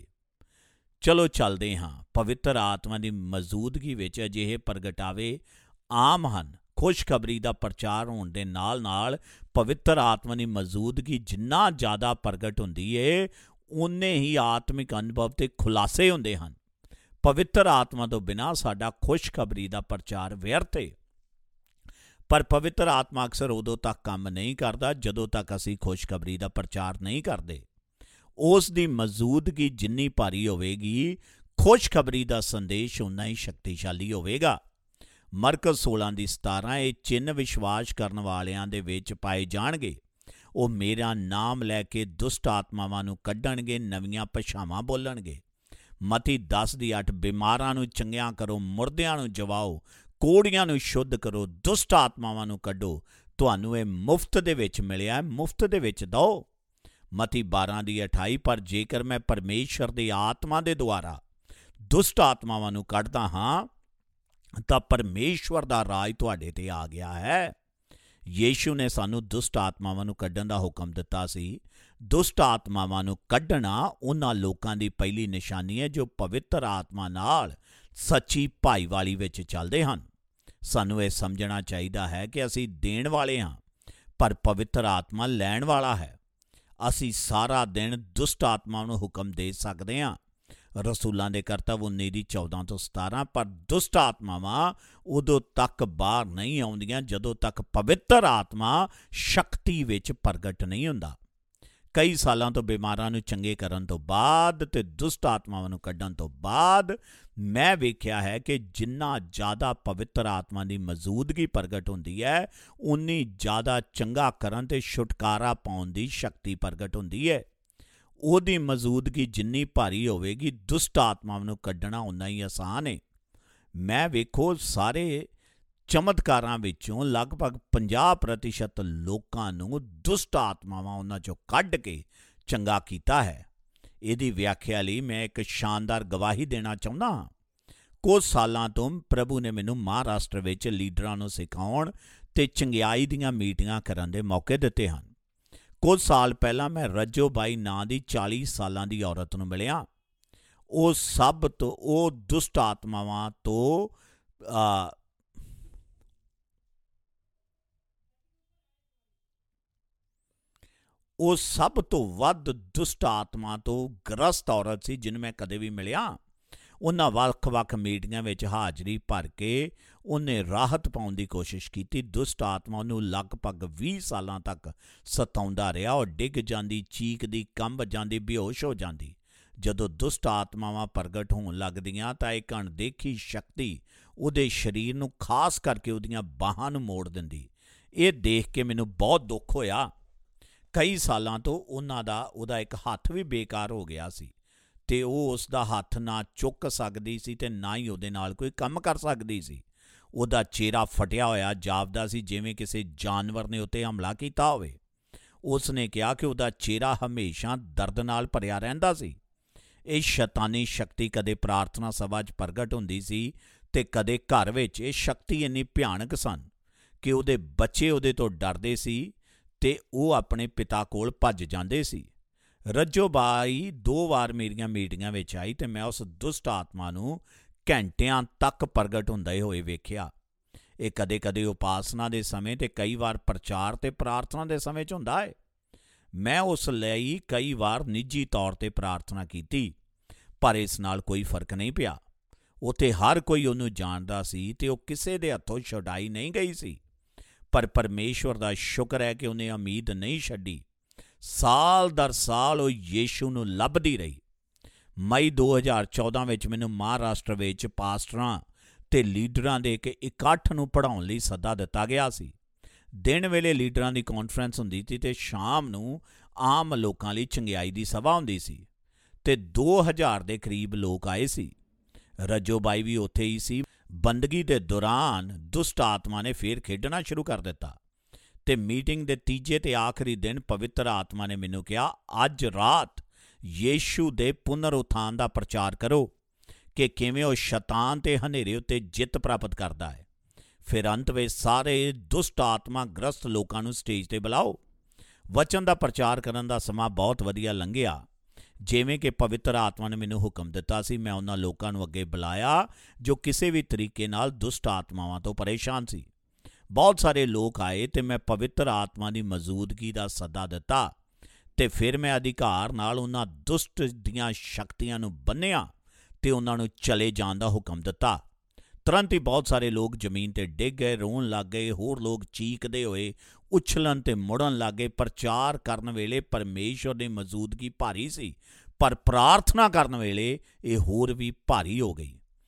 ਚਲੋ ਚੱਲਦੇ ਹਾਂ। ਪਵਿੱਤਰ ਆਤਮਾ ਦੀ ਮੌਜੂਦਗੀ ਵਿੱਚ ਅਜਿਹੇ ਪ੍ਰਗਟਾਵੇ ਆਮ ਹਨ। ਖੁਸ਼ਖਬਰੀ ਦਾ ਪ੍ਰਚਾਰ ਹੋਣ ਦੇ ਨਾਲ ਨਾਲ ਪਵਿੱਤਰ ਆਤਮਾ ਦੀ ਮੌਜੂਦਗੀ ਜਿੰਨਾ ਜ਼ਿਆਦਾ ਪ੍ਰਗਟ ਹੁੰਦੀ ਹੈ, ਉਨੇ ਹੀ ਆਤਮਿਕ ਅਨੁਭਵ ਤੇ ਖੁਲਾਸੇ ਹੁੰਦੇ ਹਨ। ਪਵਿੱਤਰ ਆਤਮਾ ਤੋਂ ਬਿਨਾਂ ਸਾਡਾ ਖੁਸ਼ਖਬਰੀ ਦਾ ਪ੍ਰਚਾਰ ਵਿਅਰਥ ਹੈ। ਪਰ ਪਵਿੱਤਰ ਆਤਮਾ ਅਕਸਰ ਉਦੋਂ ਤੱਕ ਕੰਮ ਨਹੀਂ ਕਰਦਾ ਜਦੋਂ ਤੱਕ ਅਸੀਂ ਖੁਸ਼ਖਬਰੀ ਦਾ ਪ੍ਰਚਾਰ ਨਹੀਂ ਕਰਦੇ। ਉਸ ਦੀ ਮੌਜੂਦਗੀ ਜਿੰਨੀ ਭਾਰੀ ਹੋਵੇਗੀ, ਖੁਸ਼ਖਬਰੀ ਦਾ ਸੰਦੇਸ਼ ਉਨਾ ਹੀ ਸ਼ਕਤੀਸ਼ਾਲੀ ਹੋਵੇਗਾ। ਮਰਕਸ ਸੋਲਾਂ ਦੀ ਸਤਾਰਾਂ, ਇਹ ਚਿੰਨ੍ਹ ਵਿਸ਼ਵਾਸ ਕਰਨ ਵਾਲਿਆਂ ਦੇ ਵਿੱਚ ਪਾਏ ਜਾਣਗੇ। ਉਹ ਮੇਰਾ ਨਾਮ ਲੈ ਕੇ ਦੁਸ਼ਟ ਆਤਮਾਵਾਂ ਨੂੰ ਕੱਢਣਗੇ, ਨਵੀਆਂ ਭਾਸ਼ਾਵਾਂ ਬੋਲਣਗੇ। ਮਤੀ ਦਸ ਦੀ ਅੱਠ, ਬਿਮਾਰਾਂ ਨੂੰ ਚੰਗਿਆਂ ਕਰੋ, ਮੁਰਦਿਆਂ ਨੂੰ ਜਵਾਓ, ਕੋੜੀਆਂ ਨੂੰ ਸ਼ੁੱਧ ਕਰੋ, ਦੁਸ਼ਟ ਆਤਮਾਵਾਂ ਨੂੰ ਕੱਢੋ। ਤੁਹਾਨੂੰ ਇਹ ਮੁਫਤ ਦੇ ਵਿੱਚ ਮਿਲਿਆ, ਮੁਫਤ ਦੇ ਵਿੱਚ ਦਿਓ। ਮਤੀ ਬਾਰਾਂ ਦੀ ਅਠਾਈ, ਪਰ ਜੇਕਰ ਮੈਂ ਪਰਮੇਸ਼ਰ ਦੀ ਆਤਮਾ ਦੇ ਦੁਆਰਾ ਦੁਸ਼ਟ ਆਤਮਾਵਾਂ ਨੂੰ ਕੱਢਦਾ ਹਾਂ ਤਾਂ ਪਰਮੇਸ਼ਵਰ ਦਾ ਰਾਜ ਤੁਹਾਡੇ ਤੇ ਆ ਗਿਆ ਹੈ। ਯੀਸ਼ੂ ਨੇ ਸਾਨੂੰ ਦੁਸ਼ਟ ਆਤਮਾਵਾਂ ਨੂੰ ਕੱਢਣ ਦਾ ਹੁਕਮ ਦਿੱਤਾ ਸੀ। ਦੁਸ਼ਟ ਆਤਮਾਵਾਂ ਨੂੰ ਕੱਢਣਾ ਉਹਨਾਂ ਲੋਕਾਂ ਦੀ ਪਹਿਲੀ ਨਿਸ਼ਾਨੀ ਹੈ ਜੋ ਪਵਿੱਤਰ ਆਤਮਾ ਨਾਲ ਸੱਚੀ ਭਾਈਵਾਲੀ ਵਿੱਚ ਚੱਲਦੇ ਹਨ। ਸਾਨੂੰ ਇਹ ਸਮਝਣਾ ਚਾਹੀਦਾ ਹੈ ਕਿ ਅਸੀਂ ਦੇਣ ਵਾਲੇ ਹਾਂ, ਪਰ ਪਵਿੱਤਰ ਆਤਮਾ ਲੈਣ ਵਾਲਾ ਹੈ। ਅਸੀਂ ਸਾਰਾ ਦਿਨ ਦੁਸ਼ਟ ਆਤਮਾ ਨੂੰ ਹੁਕਮ ਦੇ ਸਕਦੇ ਹਾਂ। ਰਸੂਲਾਂ ਦੇ ਕਰਤੱਵ ਉੱਨੀ ਦੀ ਚੌਦਾਂ ਤੋਂ ਸਤਾਰਾਂ, ਪਰ ਦੁਸ਼ਟ ਆਤਮਾਵਾਂ ਉਦੋਂ ਤੱਕ ਬਾਹਰ ਨਹੀਂ ਆਉਂਦੀਆਂ ਜਦੋਂ ਤੱਕ ਪਵਿੱਤਰ ਆਤਮਾ ਸ਼ਕਤੀ ਵਿੱਚ ਪ੍ਰਗਟ ਨਹੀਂ ਹੁੰਦਾ। ਕਈ ਸਾਲਾਂ ਤੋਂ ਬਿਮਾਰਾਂ ਨੂੰ ਚੰਗੇ ਕਰਨ ਤੋਂ ਬਾਅਦ ਤੇ ਦੁਸ਼ਟ ਆਤਮਾਵਾਂ ਨੂੰ ਕੱਢਣ ਤੋਂ ਬਾਅਦ ਮੈਂ ਵੇਖਿਆ ਹੈ ਕਿ ਜਿੰਨਾ ਜ਼ਿਆਦਾ ਪਵਿੱਤਰ ਆਤਮਾ ਦੀ ਮੌਜੂਦਗੀ ਪ੍ਰਗਟ ਹੁੰਦੀ ਹੈ, ਉਨੀ ਜ਼ਿਆਦਾ ਚੰਗਾ ਕਰਨ ਤੇ ਛੁਟਕਾਰਾ ਪਾਉਣ ਦੀ ਸ਼ਕਤੀ ਪ੍ਰਗਟ ਹੁੰਦੀ ਹੈ। ਉਹਦੀ ਮੌਜੂਦਗੀ ਜਿੰਨੀ ਭਾਰੀ ਹੋਵੇਗੀ, ਦੁਸ਼ਟ ਆਤਮਾਵਾਂ ਨੂੰ ਕੱਢਣਾ ਉਨਾ ਹੀ ਆਸਾਨ ਹੈ। ਮੈਂ ਵੇਖੋ ਸਾਰੇ ਚਮਤਕਾਰਾਂ ਵਿੱਚੋਂ ਲਗਭਗ ਪੰਜਾਹ ਪ੍ਰਤੀਸ਼ਤ ਲੋਕਾਂ ਨੂੰ ਦੁਸ਼ਟ ਆਤਮਾਵਾਂ ਉਹਨਾਂ 'ਚੋਂ ਕੱਢ ਕੇ ਚੰਗਾ ਕੀਤਾ ਹੈ। ਇਹਦੀ ਵਿਆਖਿਆ ਲਈ ਮੈਂ ਇੱਕ ਸ਼ਾਨਦਾਰ ਗਵਾਹੀ ਦੇਣਾ ਚਾਹੁੰਦਾ ਹਾਂ। ਕੁਝ ਸਾਲਾਂ ਤੋਂ ਪ੍ਰਭੂ ਨੇ ਮੈਨੂੰ ਮਹਾਰਾਸ਼ਟਰ ਵਿੱਚ ਲੀਡਰਾਂ ਨੂੰ ਸਿਖਾਉਣ ਅਤੇ ਚੰਗਿਆਈ ਦੀਆਂ ਮੀਟਿੰਗਾਂ ਕਰਨ ਦੇ ਮੌਕੇ ਦਿੱਤੇ ਹਨ। ਕੁਝ ਸਾਲ ਪਹਿਲਾਂ ਮੈਂ ਰੱਜੋ ਬਾਈ ਨਾਂ ਦੀ ਚਾਲੀ ਸਾਲਾਂ ਦੀ ਔਰਤ ਨੂੰ ਮਿਲਿਆ। ਉਹ ਸਭ ਤੋਂ ਉਹ ਦੁਸ਼ਟ ਆਤਮਾਵਾਂ ਤੋਂ ਆ, ਉਹ ਸਭ ਤੋਂ ਵੱਧ ਦੁਸ਼ਟ ਆਤਮਾ ਤੋਂ ਗ੍ਰਸਤ ਔਰਤ ਸੀ ਜਿਹਨੂੰ ਮੈਂ ਕਦੇ ਵੀ ਮਿਲਿਆ। ਉਹਨਾਂ ਵੱਖ-ਵੱਖ ਮੀਟਿੰਗਾਂ ਵਿੱਚ ਹਾਜ਼ਰੀ ਭਰ ਕੇ ਉਹਨੇ ਰਾਹਤ ਪਾਉਣ ਦੀ ਕੋਸ਼ਿਸ਼ ਕੀਤੀ। ਦੁਸ਼ਟ ਆਤਮਾ ਉਹਨੂੰ ਲਗਭਗ ਵੀਹ ਸਾਲਾਂ ਤੱਕ ਸਤਾਉਂਦਾ ਰਿਹਾ। ਉਹ ਡਿੱਗ ਜਾਂਦੀ, ਚੀਕਦੀ, ਕੰਬ ਜਾਂਦੀ, ਬੇਹੋਸ਼ ਹੋ ਜਾਂਦੀ। ਜਦੋਂ ਦੁਸ਼ਟ ਆਤਮਾਵਾਂ ਪ੍ਰਗਟ ਹੋਣ ਲੱਗਦੀਆਂ ਤਾਂ ਇੱਕ ਅਣਦੇਖੀ ਸ਼ਕਤੀ ਉਹਦੇ ਸਰੀਰ ਨੂੰ, ਖਾਸ ਕਰਕੇ ਉਹਦੀਆਂ ਬਾਹਾਂ ਨੂੰ ਮੋੜ ਦਿੰਦੀ। ਇਹ ਦੇਖ ਕੇ ਮੈਨੂੰ ਬਹੁਤ ਦੁੱਖ ਹੋਇਆ। ਕਈ ਸਾਲਾਂ ਤੋਂ ਉਹਨਾਂ ਦਾ ਉਹਦਾ ਇੱਕ ਹੱਥ ਵੀ ਬੇਕਾਰ ਹੋ ਗਿਆ ਸੀ ਅਤੇ ਉਹ ਉਸ ਦਾ ਹੱਥ ਨਾ ਚੁੱਕ ਸਕਦੀ ਸੀ ਅਤੇ ਨਾ ਹੀ ਉਹਦੇ ਨਾਲ ਕੋਈ ਕੰਮ ਕਰ ਸਕਦੀ ਸੀ। ਉਹਦਾ ਚਿਹਰਾ ਫਟਿਆ ਹੋਇਆ ਜਾਪਦਾ ਸੀ, ਜਿਵੇਂ ਕਿਸੇ ਜਾਨਵਰ ਨੇ ਉੱਤੇ ਹਮਲਾ ਕੀਤਾ ਹੋਵੇ। ਉਸ ਨੇ ਕਿਹਾ ਕਿ ਉਹਦਾ ਚਿਹਰਾ ਹਮੇਸ਼ਾ ਦਰਦ ਨਾਲ ਭਰਿਆ ਰਹਿੰਦਾ ਸੀ। ਇਹ ਸ਼ੈਤਾਨੀ ਸ਼ਕਤੀ ਕਦੇ ਪ੍ਰਾਰਥਨਾ ਸਭਾ 'ਚ ਪ੍ਰਗਟ ਹੁੰਦੀ ਸੀ ਅਤੇ ਕਦੇ ਘਰ ਵਿੱਚ। ਇਹ ਸ਼ਕਤੀ ਇੰਨੀ ਭਿਆਨਕ ਸਨ ਕਿ ਉਹਦੇ ਬੱਚੇ ਉਹਦੇ ਤੋਂ ਡਰਦੇ ਸੀ ਅਤੇ ਉਹ ਆਪਣੇ ਪਿਤਾ ਕੋਲ ਭੱਜ ਜਾਂਦੇ ਸੀ। ਰੱਜੋ ਬਾਈ ਦੋ ਵਾਰ ਮੇਰੀਆਂ ਮੀਟਿੰਗਾਂ ਵਿੱਚ ਆਈ ਅਤੇ ਮੈਂ ਉਸ ਦੁਸ਼ਟ ਆਤਮਾ ਨੂੰ ਘੰਟਿਆਂ ਤੱਕ ਪ੍ਰਗਟ ਹੁੰਦੇ ਹੋਏ ਵੇਖਿਆ। ਇਹ ਕਦੇ ਕਦੇ ਉਪਾਸਨਾ ਦੇ ਸਮੇਂ ਅਤੇ ਕਈ ਵਾਰ ਪ੍ਰਚਾਰ ਅਤੇ ਪ੍ਰਾਰਥਨਾ ਦੇ ਸਮੇਂ 'ਚ ਹੁੰਦਾ ਹੈ। ਮੈਂ ਉਸ ਲਈ ਕਈ ਵਾਰ ਨਿੱਜੀ ਤੌਰ 'ਤੇ ਪ੍ਰਾਰਥਨਾ ਕੀਤੀ, ਪਰ ਇਸ ਨਾਲ ਕੋਈ ਫਰਕ ਨਹੀਂ ਪਿਆ। ਉੱਥੇ ਹਰ ਕੋਈ ਉਹਨੂੰ ਜਾਣਦਾ ਸੀ ਅਤੇ ਉਹ ਕਿਸੇ ਦੇ ਹੱਥੋਂ ਛੁਡਾਈ ਨਹੀਂ ਗਈ ਸੀ। ਪਰ ਪਰਮੇਸ਼ਵਰ ਦਾ ਸ਼ੁਕਰ ਹੈ ਕਿ ਉਹਨੇ ਉਮੀਦ ਨਹੀਂ ਛੱਡੀ। ਸਾਲ ਦਰ ਸਾਲ ਉਹ ਯੀਸ਼ੂ ਨੂੰ ਲੱਭਦੀ ਰਹੀ। ਮਈ ਦੋ ਹਜ਼ਾਰ ਚੌਦਾਂ ਵਿੱਚ ਮੈਨੂੰ ਮਹਾਰਾਸ਼ਟਰ ਵਿੱਚ ਪਾਸਟਰਾਂ ਅਤੇ ਲੀਡਰਾਂ ਦੇ ਇੱਕ ਇਕੱਠ ਨੂੰ ਪੜ੍ਹਾਉਣ ਲਈ ਸੱਦਾ ਦਿੱਤਾ ਗਿਆ ਸੀ। ਦਿਨ ਵੇਲੇ ਲੀਡਰਾਂ ਦੀ ਕਾਨਫਰੰਸ ਹੁੰਦੀ ਸੀ ਅਤੇ ਸ਼ਾਮ ਨੂੰ ਆਮ ਲੋਕਾਂ ਲਈ ਚੰਗਿਆਈ ਦੀ ਸਭਾ ਹੁੰਦੀ ਸੀ ਅਤੇ ਦੋ ਹਜ਼ਾਰ ਦੇ ਕਰੀਬ ਲੋਕ ਆਏ ਸੀ। ਰੱਜੋ ਬਾਈ ਵੀ ਉੱਥੇ ਹੀ ਸੀ। ਬੰਦਗੀ ਦੇ ਦੌਰਾਨ ਦੁਸ਼ਟ ਆਤਮਾ ਨੇ ਫੇਰ ਖੇਡਣਾ ਸ਼ੁਰੂ ਕਰ ਦਿੱਤਾ ਅਤੇ ਮੀਟਿੰਗ ਦੇ ਤੀਜੇ ਅਤੇ ਆਖਰੀ ਦਿਨ ਪਵਿੱਤਰ ਆਤਮਾ ਨੇ ਮੈਨੂੰ ਕਿਹਾ, ਅੱਜ ਰਾਤ ਯੀਸ਼ੂ ਦੇ ਪੁਨਰ ਉਥਾਨ ਦਾ ਪ੍ਰਚਾਰ ਕਰੋ ਕਿ ਕਿਵੇਂ ਉਹ ਸ਼ੈਤਾਨ ਅਤੇ ਹਨੇਰੇ ਉੱਤੇ ਜਿੱਤ ਪ੍ਰਾਪਤ ਕਰਦਾ ਹੈ। ਫਿਰ ਅੰਤ ਵਿੱਚ ਸਾਰੇ ਦੁਸ਼ਟ ਆਤਮਾ ਗ੍ਰਸਤ ਲੋਕਾਂ ਨੂੰ ਸਟੇਜ 'ਤੇ ਬੁਲਾਓ। ਵਚਨ ਦਾ ਪ੍ਰਚਾਰ ਕਰਨ ਦਾ ਸਮਾਂ ਬਹੁਤ ਵਧੀਆ ਲੰਘਿਆ। ਜਿਵੇਂ ਕਿ ਪਵਿੱਤਰ ਆਤਮਾ ਨੇ ਮੈਨੂੰ ਹੁਕਮ ਦਿੱਤਾ ਸੀ, ਮੈਂ ਉਹਨਾਂ ਲੋਕਾਂ ਨੂੰ ਅੱਗੇ ਬੁਲਾਇਆ ਜੋ ਕਿਸੇ ਵੀ ਤਰੀਕੇ ਨਾਲ ਦੁਸ਼ਟ ਆਤਮਾਵਾਂ ਤੋਂ ਪਰੇਸ਼ਾਨ ਸੀ। ਬਹੁਤ ਸਾਰੇ ਲੋਕ ਆਏ ਅਤੇ ਮੈਂ ਪਵਿੱਤਰ ਆਤਮਾ ਦੀ ਮੌਜੂਦਗੀ ਦਾ ਸੱਦਾ ਦਿੱਤਾ ਅਤੇ ਫਿਰ ਮੈਂ ਅਧਿਕਾਰ ਨਾਲ ਉਹਨਾਂ ਦੁਸ਼ਟ ਦੀਆਂ ਸ਼ਕਤੀਆਂ ਨੂੰ ਬੰਨ੍ਹਿਆ ਅਤੇ ਉਹਨਾਂ ਨੂੰ ਚਲੇ ਜਾਣ ਦਾ ਹੁਕਮ ਦਿੱਤਾ। ਤੁਰੰਤ ਹੀ ਬਹੁਤ ਸਾਰੇ ਲੋਕ ਜ਼ਮੀਨ 'ਤੇ ਡਿੱਗ ਗਏ, ਰੋਣ ਲੱਗ ਗਏ। ਹੋਰ ਲੋਕ ਚੀਕਦੇ ਹੋਏ ਉਛਲਣ ਅਤੇ ਮੁੜਨ ਲੱਗ ਗਏ। ਪ੍ਰਚਾਰ ਕਰਨ ਵੇਲੇ ਪਰਮੇਸ਼ਵਰ ਦੀ ਮੌਜੂਦਗੀ ਭਾਰੀ ਸੀ, ਪਰ ਪ੍ਰਾਰਥਨਾ ਕਰਨ ਵੇਲੇ ਇਹ ਹੋਰ ਵੀ ਭਾਰੀ ਹੋ ਗਈ।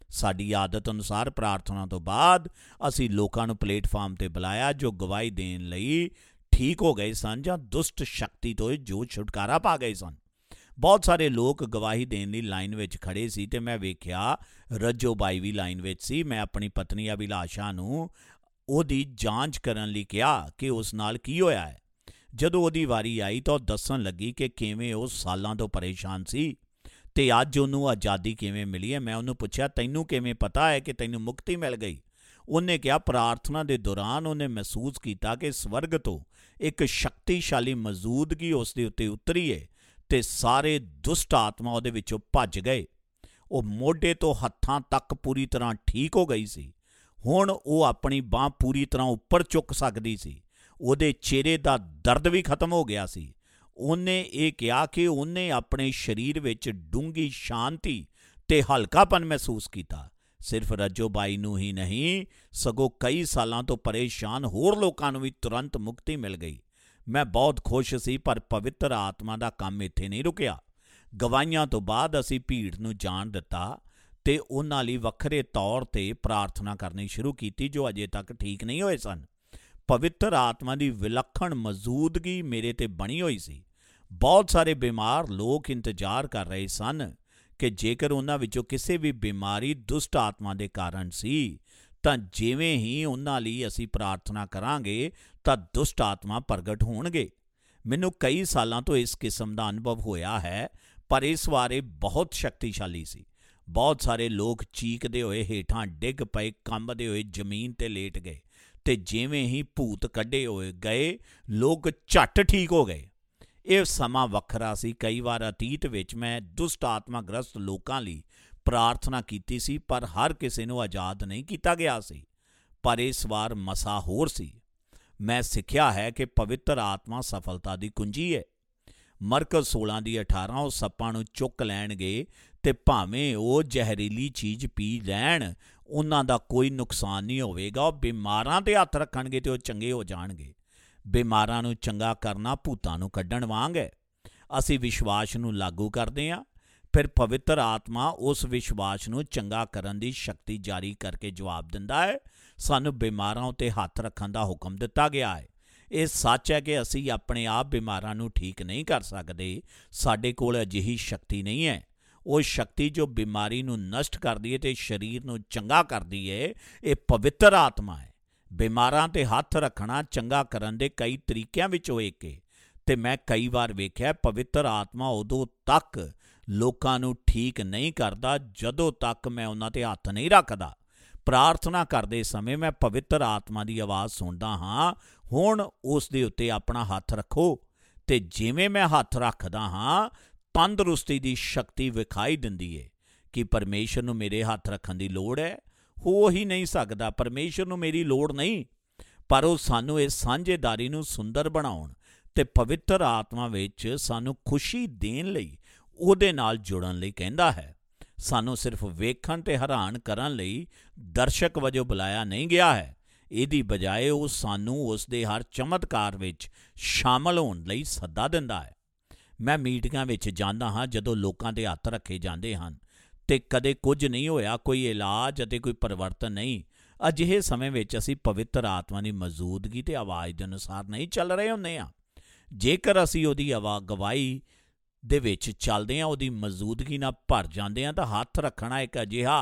ਸਾਡੀ ਆਦਤ ਅਨੁਸਾਰ ਪ੍ਰਾਰਥਨਾ ਤੋਂ ਬਾਅਦ ਅਸੀਂ ਲੋਕਾਂ ਨੂੰ ਪਲੇਟਫਾਰਮ 'ਤੇ ਬੁਲਾਇਆ ਜੋ ਗਵਾਹੀ ਦੇਣ ਲਈ ਠੀਕ ਹੋ ਗਏ ਸਨ ਜਾਂ ਦੁਸ਼ਟ ਸ਼ਕਤੀ ਤੋਂ ਜੋ ਛੁਟਕਾਰਾ ਪਾ ਗਏ ਸਨ। ਬਹੁਤ ਸਾਰੇ ਲੋਕ ਗਵਾਹੀ ਦੇਣ ਲਈ ਲਾਈਨ ਵਿੱਚ ਖੜ੍ਹੇ ਸੀ ਅਤੇ ਮੈਂ ਵੇਖਿਆ ਰੱਜੋ ਬਾਈ ਵੀ ਲਾਈਨ ਵਿੱਚ ਸੀ। ਮੈਂ ਆਪਣੀ ਪਤਨੀ ਅਭਿਲਾਸ਼ਾ ਨੂੰ ਉਹਦੀ ਜਾਂਚ ਕਰਨ ਲਈ ਕਿਹਾ ਕਿ ਉਸ ਨਾਲ ਕੀ ਹੋਇਆ ਹੈ। ਜਦੋਂ ਉਹਦੀ ਵਾਰੀ ਆਈ ਤਾਂ ਉਹ ਦੱਸਣ ਲੱਗੀ ਕਿ ਕਿਵੇਂ ਉਹ ਸਾਲਾਂ ਤੋਂ ਪਰੇਸ਼ਾਨ ਸੀ ਅਤੇ ਅੱਜ ਉਹਨੂੰ ਆਜ਼ਾਦੀ ਕਿਵੇਂ ਮਿਲੀ ਹੈ। ਮੈਂ ਉਹਨੂੰ ਪੁੱਛਿਆ, ਤੈਨੂੰ ਕਿਵੇਂ ਪਤਾ ਹੈ ਕਿ ਤੈਨੂੰ ਮੁਕਤੀ ਮਿਲ ਗਈ? ਉਹਨੇ ਕਿਹਾ, ਪ੍ਰਾਰਥਨਾ ਦੇ ਦੌਰਾਨ ਉਹਨੇ ਮਹਿਸੂਸ ਕੀਤਾ ਕਿ ਸਵਰਗ ਤੋਂ ਇੱਕ ਸ਼ਕਤੀਸ਼ਾਲੀ ਮੌਜੂਦਗੀ ਉਸ ਦੇ ਉੱਤੇ ਉਤਰੀ ਹੈ ਅਤੇ ਸਾਰੇ ਦੁਸ਼ਟ ਆਤਮਾ ਉਹਦੇ ਵਿੱਚੋਂ ਭੱਜ ਗਏ। ਉਹ ਮੋਢੇ ਤੋਂ ਹੱਥਾਂ ਤੱਕ ਪੂਰੀ ਤਰ੍ਹਾਂ ਠੀਕ ਹੋ ਗਈ ਸੀ। ਹੁਣ ਉਹ ਆਪਣੀ ਬਾਂਹ ਪੂਰੀ ਤਰ੍ਹਾਂ ਉੱਪਰ ਚੁੱਕ ਸਕਦੀ ਸੀ। ਉਹਦੇ ਚਿਹਰੇ ਦਾ ਦਰਦ ਵੀ ਖਤਮ ਹੋ ਗਿਆ ਸੀ। ਉਹਨੇ ਇਹ ਕਿਹਾ ਕਿ ਉਹਨੇ ਆਪਣੇ ਸਰੀਰ ਵਿੱਚ ਡੂੰਘੀ ਸ਼ਾਂਤੀ ਅਤੇ ਹਲਕਾਪਨ ਮਹਿਸੂਸ ਕੀਤਾ। ਸਿਰਫ ਰੱਜੋ ਬਾਈ ਨੂੰ ਹੀ ਨਹੀਂ, ਸਗੋਂ ਕਈ ਸਾਲਾਂ ਤੋਂ ਪਰੇਸ਼ਾਨ ਹੋਰ ਲੋਕਾਂ ਨੂੰ ਵੀ ਤੁਰੰਤ ਮੁਕਤੀ ਮਿਲ ਗਈ। ਮੈਂ ਬਹੁਤ ਖੁਸ਼ ਸੀ, ਪਰ ਪਵਿੱਤਰ ਆਤਮਾ ਦਾ ਕੰਮ ਇੱਥੇ ਨਹੀਂ ਰੁਕਿਆ। ਗਵਾਹੀਆਂ ਤੋਂ ਬਾਅਦ ਅਸੀਂ ਭੀੜ ਨੂੰ ਜਾਣ ਦਿੱਤਾ ਅਤੇ ਉਹਨਾਂ ਲਈ ਵੱਖਰੇ ਤੌਰ 'ਤੇ ਪ੍ਰਾਰਥਨਾ ਕਰਨੀ ਸ਼ੁਰੂ ਕੀਤੀ ਜੋ ਅਜੇ ਤੱਕ ਠੀਕ ਨਹੀਂ ਹੋਏ ਸਨ। ਪਵਿੱਤਰ ਆਤਮਾ ਦੀ ਵਿਲੱਖਣ ਮੌਜੂਦਗੀ ਮੇਰੇ 'ਤੇ ਬਣੀ ਹੋਈ ਸੀ। ਬਹੁਤ ਸਾਰੇ ਬਿਮਾਰ ਲੋਕ ਇੰਤਜ਼ਾਰ ਕਰ ਰਹੇ ਸਨ ਕਿ ਜੇਕਰ ਉਹਨਾਂ ਵਿੱਚੋਂ ਕਿਸੇ ਵੀ ਬਿਮਾਰੀ ਦੁਸ਼ਟ ਆਤਮਾ ਦੇ ਕਾਰਨ ਸੀ ਤਾਂ ਜਿਵੇਂ ਹੀ ਉਹਨਾਂ ਲਈ ਅਸੀਂ ਪ੍ਰਾਰਥਨਾ ਕਰਾਂਗੇ ਤਾਂ ਦੁਸ਼ਟ ਆਤਮਾ ਪ੍ਰਗਟ ਹੋਣਗੇ। ਮੈਨੂੰ ਕਈ ਸਾਲਾਂ ਤੋਂ ਇਸ ਕਿਸਮ ਦਾ ਅਨੁਭਵ ਹੋਇਆ ਹੈ, ਪਰ ਇਸ ਵਾਰ ਇਹ ਬਹੁਤ ਸ਼ਕਤੀਸ਼ਾਲੀ ਸੀ। ਬਹੁਤ ਸਾਰੇ ਲੋਕ ਚੀਕਦੇ ਹੋਏ ਹੇਠਾਂ ਡਿੱਗ ਪਏ, ਕੰਬਦੇ ਹੋਏ ਜ਼ਮੀਨ 'ਤੇ ਲੇਟ ਗਏ ਅਤੇ ਜਿਵੇਂ ਹੀ ਭੂਤ ਕੱਢੇ ਹੋਏ ਗਏ, ਲੋਕ ਝੱਟ ਠੀਕ ਹੋ ਗਏ। ਇਹ ਸਮਾਂ ਵੱਖਰਾ ਸੀ। ਕਈ ਵਾਰ ਅਤੀਤ ਵਿੱਚ ਮੈਂ ਦੁਸ਼ਟ ਆਤਮਾ ਗ੍ਰਸਤ ਲੋਕਾਂ ਲਈ ਪ੍ਰਾਰਥਨਾ ਕੀਤੀ ਸੀ, ਪਰ ਹਰ ਕਿਸੇ ਨੂੰ ਆਜ਼ਾਦ ਨਹੀਂ ਕੀਤਾ ਗਿਆ ਸੀ। ਪਰ ਇਸ ਵਾਰ ਮਸਾ ਹੋਰ ਸੀ। ਮੈਂ ਸਿੱਖਿਆ ਹੈ ਕਿ ਪਵਿੱਤਰ ਆਤਮਾ ਸਫਲਤਾ ਦੀ ਕੁੰਜੀ ਹੈ। ਮਰਕਜ਼ ਸੋਲਾਂ ਦੀ ਅਠਾਰਾਂ, ਉਹ ਸੱਪਾਂ ਨੂੰ ਚੁੱਕ ਲੈਣਗੇ ਅਤੇ ਭਾਵੇਂ ਉਹ ਜ਼ਹਿਰੀਲੀ ਚੀਜ਼ ਪੀ ਲੈਣ, ਉਹਨਾਂ ਦਾ ਕੋਈ ਨੁਕਸਾਨ ਨਹੀਂ ਹੋਵੇਗਾ। ਉਹ ਬਿਮਾਰਾਂ 'ਤੇ ਹੱਥ ਰੱਖਣਗੇ ਅਤੇ ਉਹ ਚੰਗੇ ਹੋ ਜਾਣਗੇ। ਬਿਮਾਰਾਂ ਨੂੰ ਚੰਗਾ ਕਰਨਾ ਭੂਤਾਂ ਨੂੰ ਕੱਢਣ ਵਾਂਗ ਹੈ। ਅਸੀਂ ਵਿਸ਼ਵਾਸ ਨੂੰ ਲਾਗੂ ਕਰਦੇ ਹਾਂ, ਫਿਰ ਪਵਿੱਤਰ ਆਤਮਾ ਉਸ ਵਿਸ਼ਵਾਸ ਨੂੰ ਚੰਗਾ ਕਰਨ ਦੀ ਸ਼ਕਤੀ ਜਾਰੀ ਕਰਕੇ ਜਵਾਬ ਦਿੰਦਾ ਹੈ। ਸਾਨੂੰ ਬਿਮਾਰਾਂ ਉੱਤੇ ਹੱਥ ਰੱਖਣ ਦਾ ਹੁਕਮ ਦਿੱਤਾ ਗਿਆ ਹੈ। ਇਹ ਸੱਚ ਹੈ ਕਿ ਅਸੀਂ ਆਪਣੇ ਆਪ ਬਿਮਾਰਾਂ ਨੂੰ ਠੀਕ ਨਹੀਂ ਕਰ ਸਕਦੇ। ਸਾਡੇ ਕੋਲ ਅਜਿਹੀ ਸ਼ਕਤੀ ਨਹੀਂ ਹੈ। ਉਹ ਸ਼ਕਤੀ ਜੋ ਬਿਮਾਰੀ ਨੂੰ ਨਸ਼ਟ ਕਰਦੀ ਹੈ ਅਤੇ ਸਰੀਰ ਨੂੰ ਚੰਗਾ ਕਰਦੀ ਹੈ, ਇਹ ਪਵਿੱਤਰ ਆਤਮਾ ਹੈ। ਬਿਮਾਰਾਂ 'ਤੇ ਹੱਥ ਰੱਖਣਾ ਚੰਗਾ ਕਰਨ ਦੇ ਕਈ ਤਰੀਕਿਆਂ ਵਿੱਚੋਂ ਇੱਕ ਹੈ ਅਤੇ ਮੈਂ ਕਈ ਵਾਰ ਵੇਖਿਆ ਪਵਿੱਤਰ ਆਤਮਾ ਉਦੋਂ ਤੱਕ ਲੋਕਾਂ ਨੂੰ ਠੀਕ ਨਹੀਂ ਕਰਦਾ ਜਦੋਂ ਤੱਕ ਮੈਂ ਉਹਨਾਂ 'ਤੇ ਹੱਥ ਨਹੀਂ ਰੱਖਦਾ। ਪ੍ਰਾਰਥਨਾ ਕਰਦੇ ਸਮੇਂ ਮੈਂ ਪਵਿੱਤਰ ਆਤਮਾ ਦੀ ਆਵਾਜ਼ ਸੁਣਦਾ ਹਾਂ, ਹੁਣ ਉਸ ਦੇ ਉੱਤੇ ਆਪਣਾ ਹੱਥ ਰੱਖੋ, ਅਤੇ ਜਿਵੇਂ ਮੈਂ ਹੱਥ ਰੱਖਦਾ ਹਾਂ ਤੰਦਰੁਸਤੀ ਦੀ ਸ਼ਕਤੀ ਵਿਖਾਈ ਦਿੰਦੀ ਹੈ। ਕਿ ਪਰਮੇਸ਼ਰ ਨੂੰ ਮੇਰੇ ਹੱਥ ਰੱਖਣ ਦੀ ਲੋੜ ਹੈ? ਹੋ ਹੀ ਨਹੀਂ ਸਕਦਾ। ਪਰਮੇਸ਼ਰ ਨੂੰ ਮੇਰੀ ਲੋੜ ਨਹੀਂ, ਪਰ ਉਹ ਸਾਨੂੰ ਇਸ ਸਾਂਝੇਦਾਰੀ ਨੂੰ ਸੁੰਦਰ ਬਣਾਉਣ ਅਤੇ ਪਵਿੱਤਰ ਆਤਮਾ ਵਿੱਚ ਸਾਨੂੰ ਖੁਸ਼ੀ ਦੇਣ ਲਈ ਉਹਦੇ ਨਾਲ ਜੁੜਨ ਲਈ ਕਹਿੰਦਾ ਹੈ। ਸਾਨੂੰ ਸਿਰਫ ਵੇਖਣ ਅਤੇ ਹੈਰਾਨ ਕਰਨ ਲਈ ਦਰਸ਼ਕ ਵਜੋਂ ਬੁਲਾਇਆ ਨਹੀਂ ਗਿਆ ਹੈ। ਇਹਦੀ ਬਜਾਏ ਉਹ ਸਾਨੂੰ ਉਸ ਦੇ ਹਰ ਚਮਤਕਾਰ ਵਿੱਚ ਸ਼ਾਮਲ ਹੋਣ ਲਈ ਸੱਦਾ ਦਿੰਦਾ ਹੈ। ਮੈਂ ਮੀਟਿੰਗਾਂ ਵਿੱਚ ਜਾਂਦਾ ਹਾਂ ਜਦੋਂ ਲੋਕਾਂ ਦੇ ਹੱਥ ਰੱਖੇ ਜਾਂਦੇ ਹਨ ਅਤੇ ਕਦੇ ਕੁਝ ਨਹੀਂ ਹੋਇਆ, ਕੋਈ ਇਲਾਜ ਅਤੇ ਕੋਈ ਪਰਿਵਰਤਨ ਨਹੀਂ। ਅਜਿਹੇ ਸਮੇਂ ਵਿੱਚ ਅਸੀਂ ਪਵਿੱਤਰ ਆਤਮਾ ਦੀ ਮੌਜੂਦਗੀ ਅਤੇ ਆਵਾਜ਼ ਦੇ ਅਨੁਸਾਰ ਨਹੀਂ ਚੱਲ ਰਹੇ ਹੁੰਦੇ ਹਾਂ। ਜੇਕਰ ਅਸੀਂ ਉਹਦੀ ਆਵਾ ਗਵਾਹੀ ਦੇ ਵਿੱਚ ਚੱਲਦੇ ਹਾਂ, ਉਹਦੀ ਮੌਜੂਦਗੀ ਨਾਲ ਭਰ ਜਾਂਦੇ ਹਾਂ, ਤਾਂ ਹੱਥ ਰੱਖਣਾ ਇੱਕ ਅਜਿਹਾ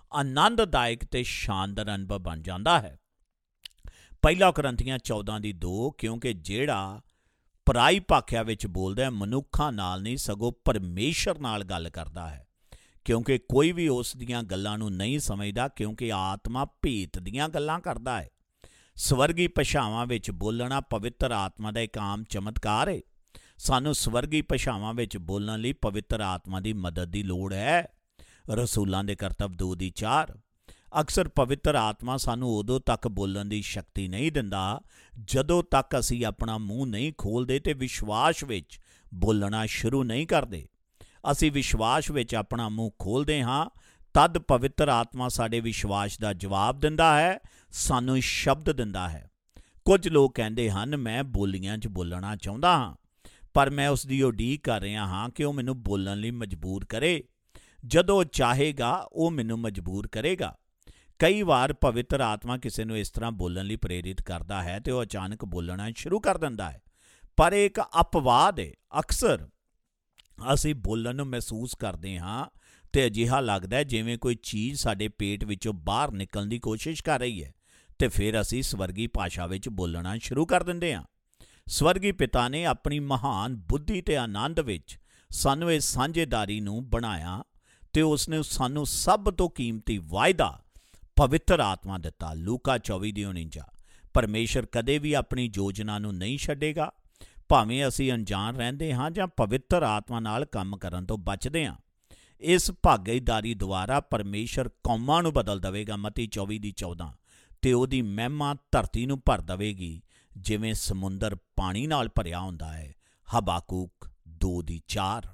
ਆਨੰਦਦਾਇਕ ਅਤੇ ਸ਼ਾਨਦਾਰ ਅਨੁਭਵ ਬਣ ਜਾਂਦਾ ਹੈ। ਪਹਿਲਾ ਕੁਰਿੰਥੀਆਂ ਚੌਦਾਂ ਦੀ ਦੋ, ਕਿਉਂਕਿ ਜਿਹੜਾ ਪਰਾਈ ਭਾਖਿਆ ਵਿੱਚ ਬੋਲਦਾ ਹੈ ਮਨੁੱਖਾਂ ਨਾਲ ਨਹੀਂ ਸਗੋਂ ਪਰਮੇਸ਼ਰ ਨਾਲ ਗੱਲ ਕਰਦਾ ਹੈ, ਕਿਉਂਕਿ ਕੋਈ ਵੀ ਉਸ ਦੀਆਂ ਗੱਲਾਂ ਨੂੰ ਨਹੀਂ ਸਮਝਦਾ, ਕਿਉਂਕਿ ਆਤਮਾ ਭੇਤ ਦੀਆਂ ਗੱਲਾਂ ਕਰਦਾ ਹੈ। ਸਵਰਗੀ ਭਾਸ਼ਾਵਾਂ ਵਿੱਚ ਬੋਲਣਾ ਪਵਿੱਤਰ ਆਤਮਾ ਦਾ ਇੱਕ ਆਮ ਚਮਤਕਾਰ ਹੈ। ਸਾਨੂੰ ਸਵਰਗੀ ਭਾਸ਼ਾਵਾਂ ਵਿੱਚ ਬੋਲਣ ਲਈ ਪਵਿੱਤਰ ਆਤਮਾ ਦੀ ਮਦਦ ਦੀ ਲੋੜ ਹੈ। ਰਸੂਲਾਂ ਦੇ ਕਰਤੱਵ ਦੋ ਦੀ ਚਾਰ। ਅਕਸਰ ਪਵਿੱਤਰ ਆਤਮਾ ਸਾਨੂੰ ਉਦੋਂ ਤੱਕ ਬੋਲਣ ਦੀ ਸ਼ਕਤੀ ਨਹੀਂ ਦਿੰਦਾ ਜਦੋਂ ਤੱਕ ਅਸੀਂ ਆਪਣਾ ਮੂੰਹ ਨਹੀਂ ਖੋਲ੍ਹਦੇ ਅਤੇ ਵਿਸ਼ਵਾਸ ਵਿੱਚ ਬੋਲਣਾ ਸ਼ੁਰੂ ਨਹੀਂ ਕਰਦੇ। ਅਸੀਂ ਵਿਸ਼ਵਾਸ ਵਿੱਚ ਆਪਣਾ ਮੂੰਹ ਖੋਲ੍ਹਦੇ ਹਾਂ, ਤਦ ਪਵਿੱਤਰ ਆਤਮਾ ਸਾਡੇ ਵਿਸ਼ਵਾਸ ਦਾ ਜਵਾਬ ਦਿੰਦਾ ਹੈ, ਸਾਨੂੰ ਸ਼ਬਦ ਦਿੰਦਾ ਹੈ। ਕੁਝ ਲੋਕ ਕਹਿੰਦੇ ਹਨ, ਮੈਂ ਬੋਲੀਆਂ 'ਚ ਬੋਲਣਾ ਚਾਹੁੰਦਾ ਹਾਂ, ਪਰ ਮੈਂ ਉਸ ਦੀ ਉਡੀਕ ਕਰ ਰਿਹਾ ਹਾਂ ਕਿ ਉਹ ਮੈਨੂੰ ਬੋਲਣ ਲਈ ਮਜਬੂਰ ਕਰੇ। ਜਦੋਂ ਚਾਹੇਗਾ ਉਹ ਮੈਨੂੰ ਮਜਬੂਰ ਕਰੇਗਾ। ਕਈ ਵਾਰ ਪਵਿੱਤਰ ਆਤਮਾ ਕਿਸੇ ਨੂੰ ਇਸ ਤਰ੍ਹਾਂ ਬੋਲਣ ਲਈ ਪ੍ਰੇਰਿਤ ਕਰਦਾ ਹੈ ਤੇ ਉਹ ਅਚਾਨਕ ਬੋਲਣਾ ਸ਼ੁਰੂ ਕਰ ਦਿੰਦਾ ਹੈ, ਪਰ ਇਹ ਇੱਕ ਅਪਵਾਦ ਹੈ। ਅਕਸਰ ਅਸੀਂ ਬੋਲਣ ਨੂੰ ਮਹਿਸੂਸ ਕਰਦੇ ਹਾਂ ਤੇ ਅਜਿਹਾ ਲੱਗਦਾ ਹੈ ਜਿਵੇਂ ਕੋਈ ਚੀਜ਼ ਸਾਡੇ ਪੇਟ ਵਿੱਚੋਂ ਬਾਹਰ ਨਿਕਲਣ ਦੀ ਕੋਸ਼ਿਸ਼ ਕਰ ਰਹੀ ਹੈ, ਤੇ ਫਿਰ ਅਸੀਂ ਸਵਰਗੀ ਭਾਸ਼ਾ ਵਿੱਚ ਬੋਲਣਾ ਸ਼ੁਰੂ ਕਰ ਦਿੰਦੇ ਹਾਂ। ਸਵਰਗੀ ਪਿਤਾ ਨੇ ਆਪਣੀ ਮਹਾਨ ਬੁੱਧੀ ਤੇ ਆਨੰਦ ਵਿੱਚ ਸਾਨੂੰ ਇਸ ਸਾਂਝੇਦਾਰੀ ਨੂੰ ਬਣਾਇਆ ਤੇ ਉਸਨੇ ਸਾਨੂੰ ਸਭ ਤੋਂ ਕੀਮਤੀ ਵਾਅਦਾ ਪਵਿੱਤਰ ਆਤਮਾ ਦਿੱਤਾ। ਲੂਕਾ ਚੌਵੀ ਦੀ ਉਣੰਜਾ। ਪਰਮੇਸ਼ਰ ਕਦੇ ਵੀ ਆਪਣੀ ਯੋਜਨਾ ਨੂੰ ਨਹੀਂ ਛੱਡੇਗਾ, ਭਾਵੇਂ ਅਸੀਂ ਅਣਜਾਣ ਰਹਿੰਦੇ ਹਾਂ ਜਾਂ ਪਵਿੱਤਰ ਆਤਮਾ ਨਾਲ ਕੰਮ ਕਰਨ ਤੋਂ ਬਚਦੇ ਹਾਂ। ਇਸ ਭਾਗੀਦਾਰੀ ਦੁਆਰਾ ਪਰਮੇਸ਼ਰ ਕੌਮਾਂ ਨੂੰ ਬਦਲ ਦੇਵੇਗਾ, ਮਤੀ ਚੌਵੀ ਦੀ ਚੌਦਾਂ, ਤੇ ਉਹਦੀ ਮਹਿਮਾ ਧਰਤੀ ਨੂੰ ਭਰ ਦੇਵੇਗੀ ਜਿਵੇਂ ਸਮੁੰਦਰ ਪਾਣੀ ਨਾਲ ਭਰਿਆ ਹੁੰਦਾ ਹੈ, ਹਬਾਕੂਕ ਦੋ ਦੀ ਚਾਰ।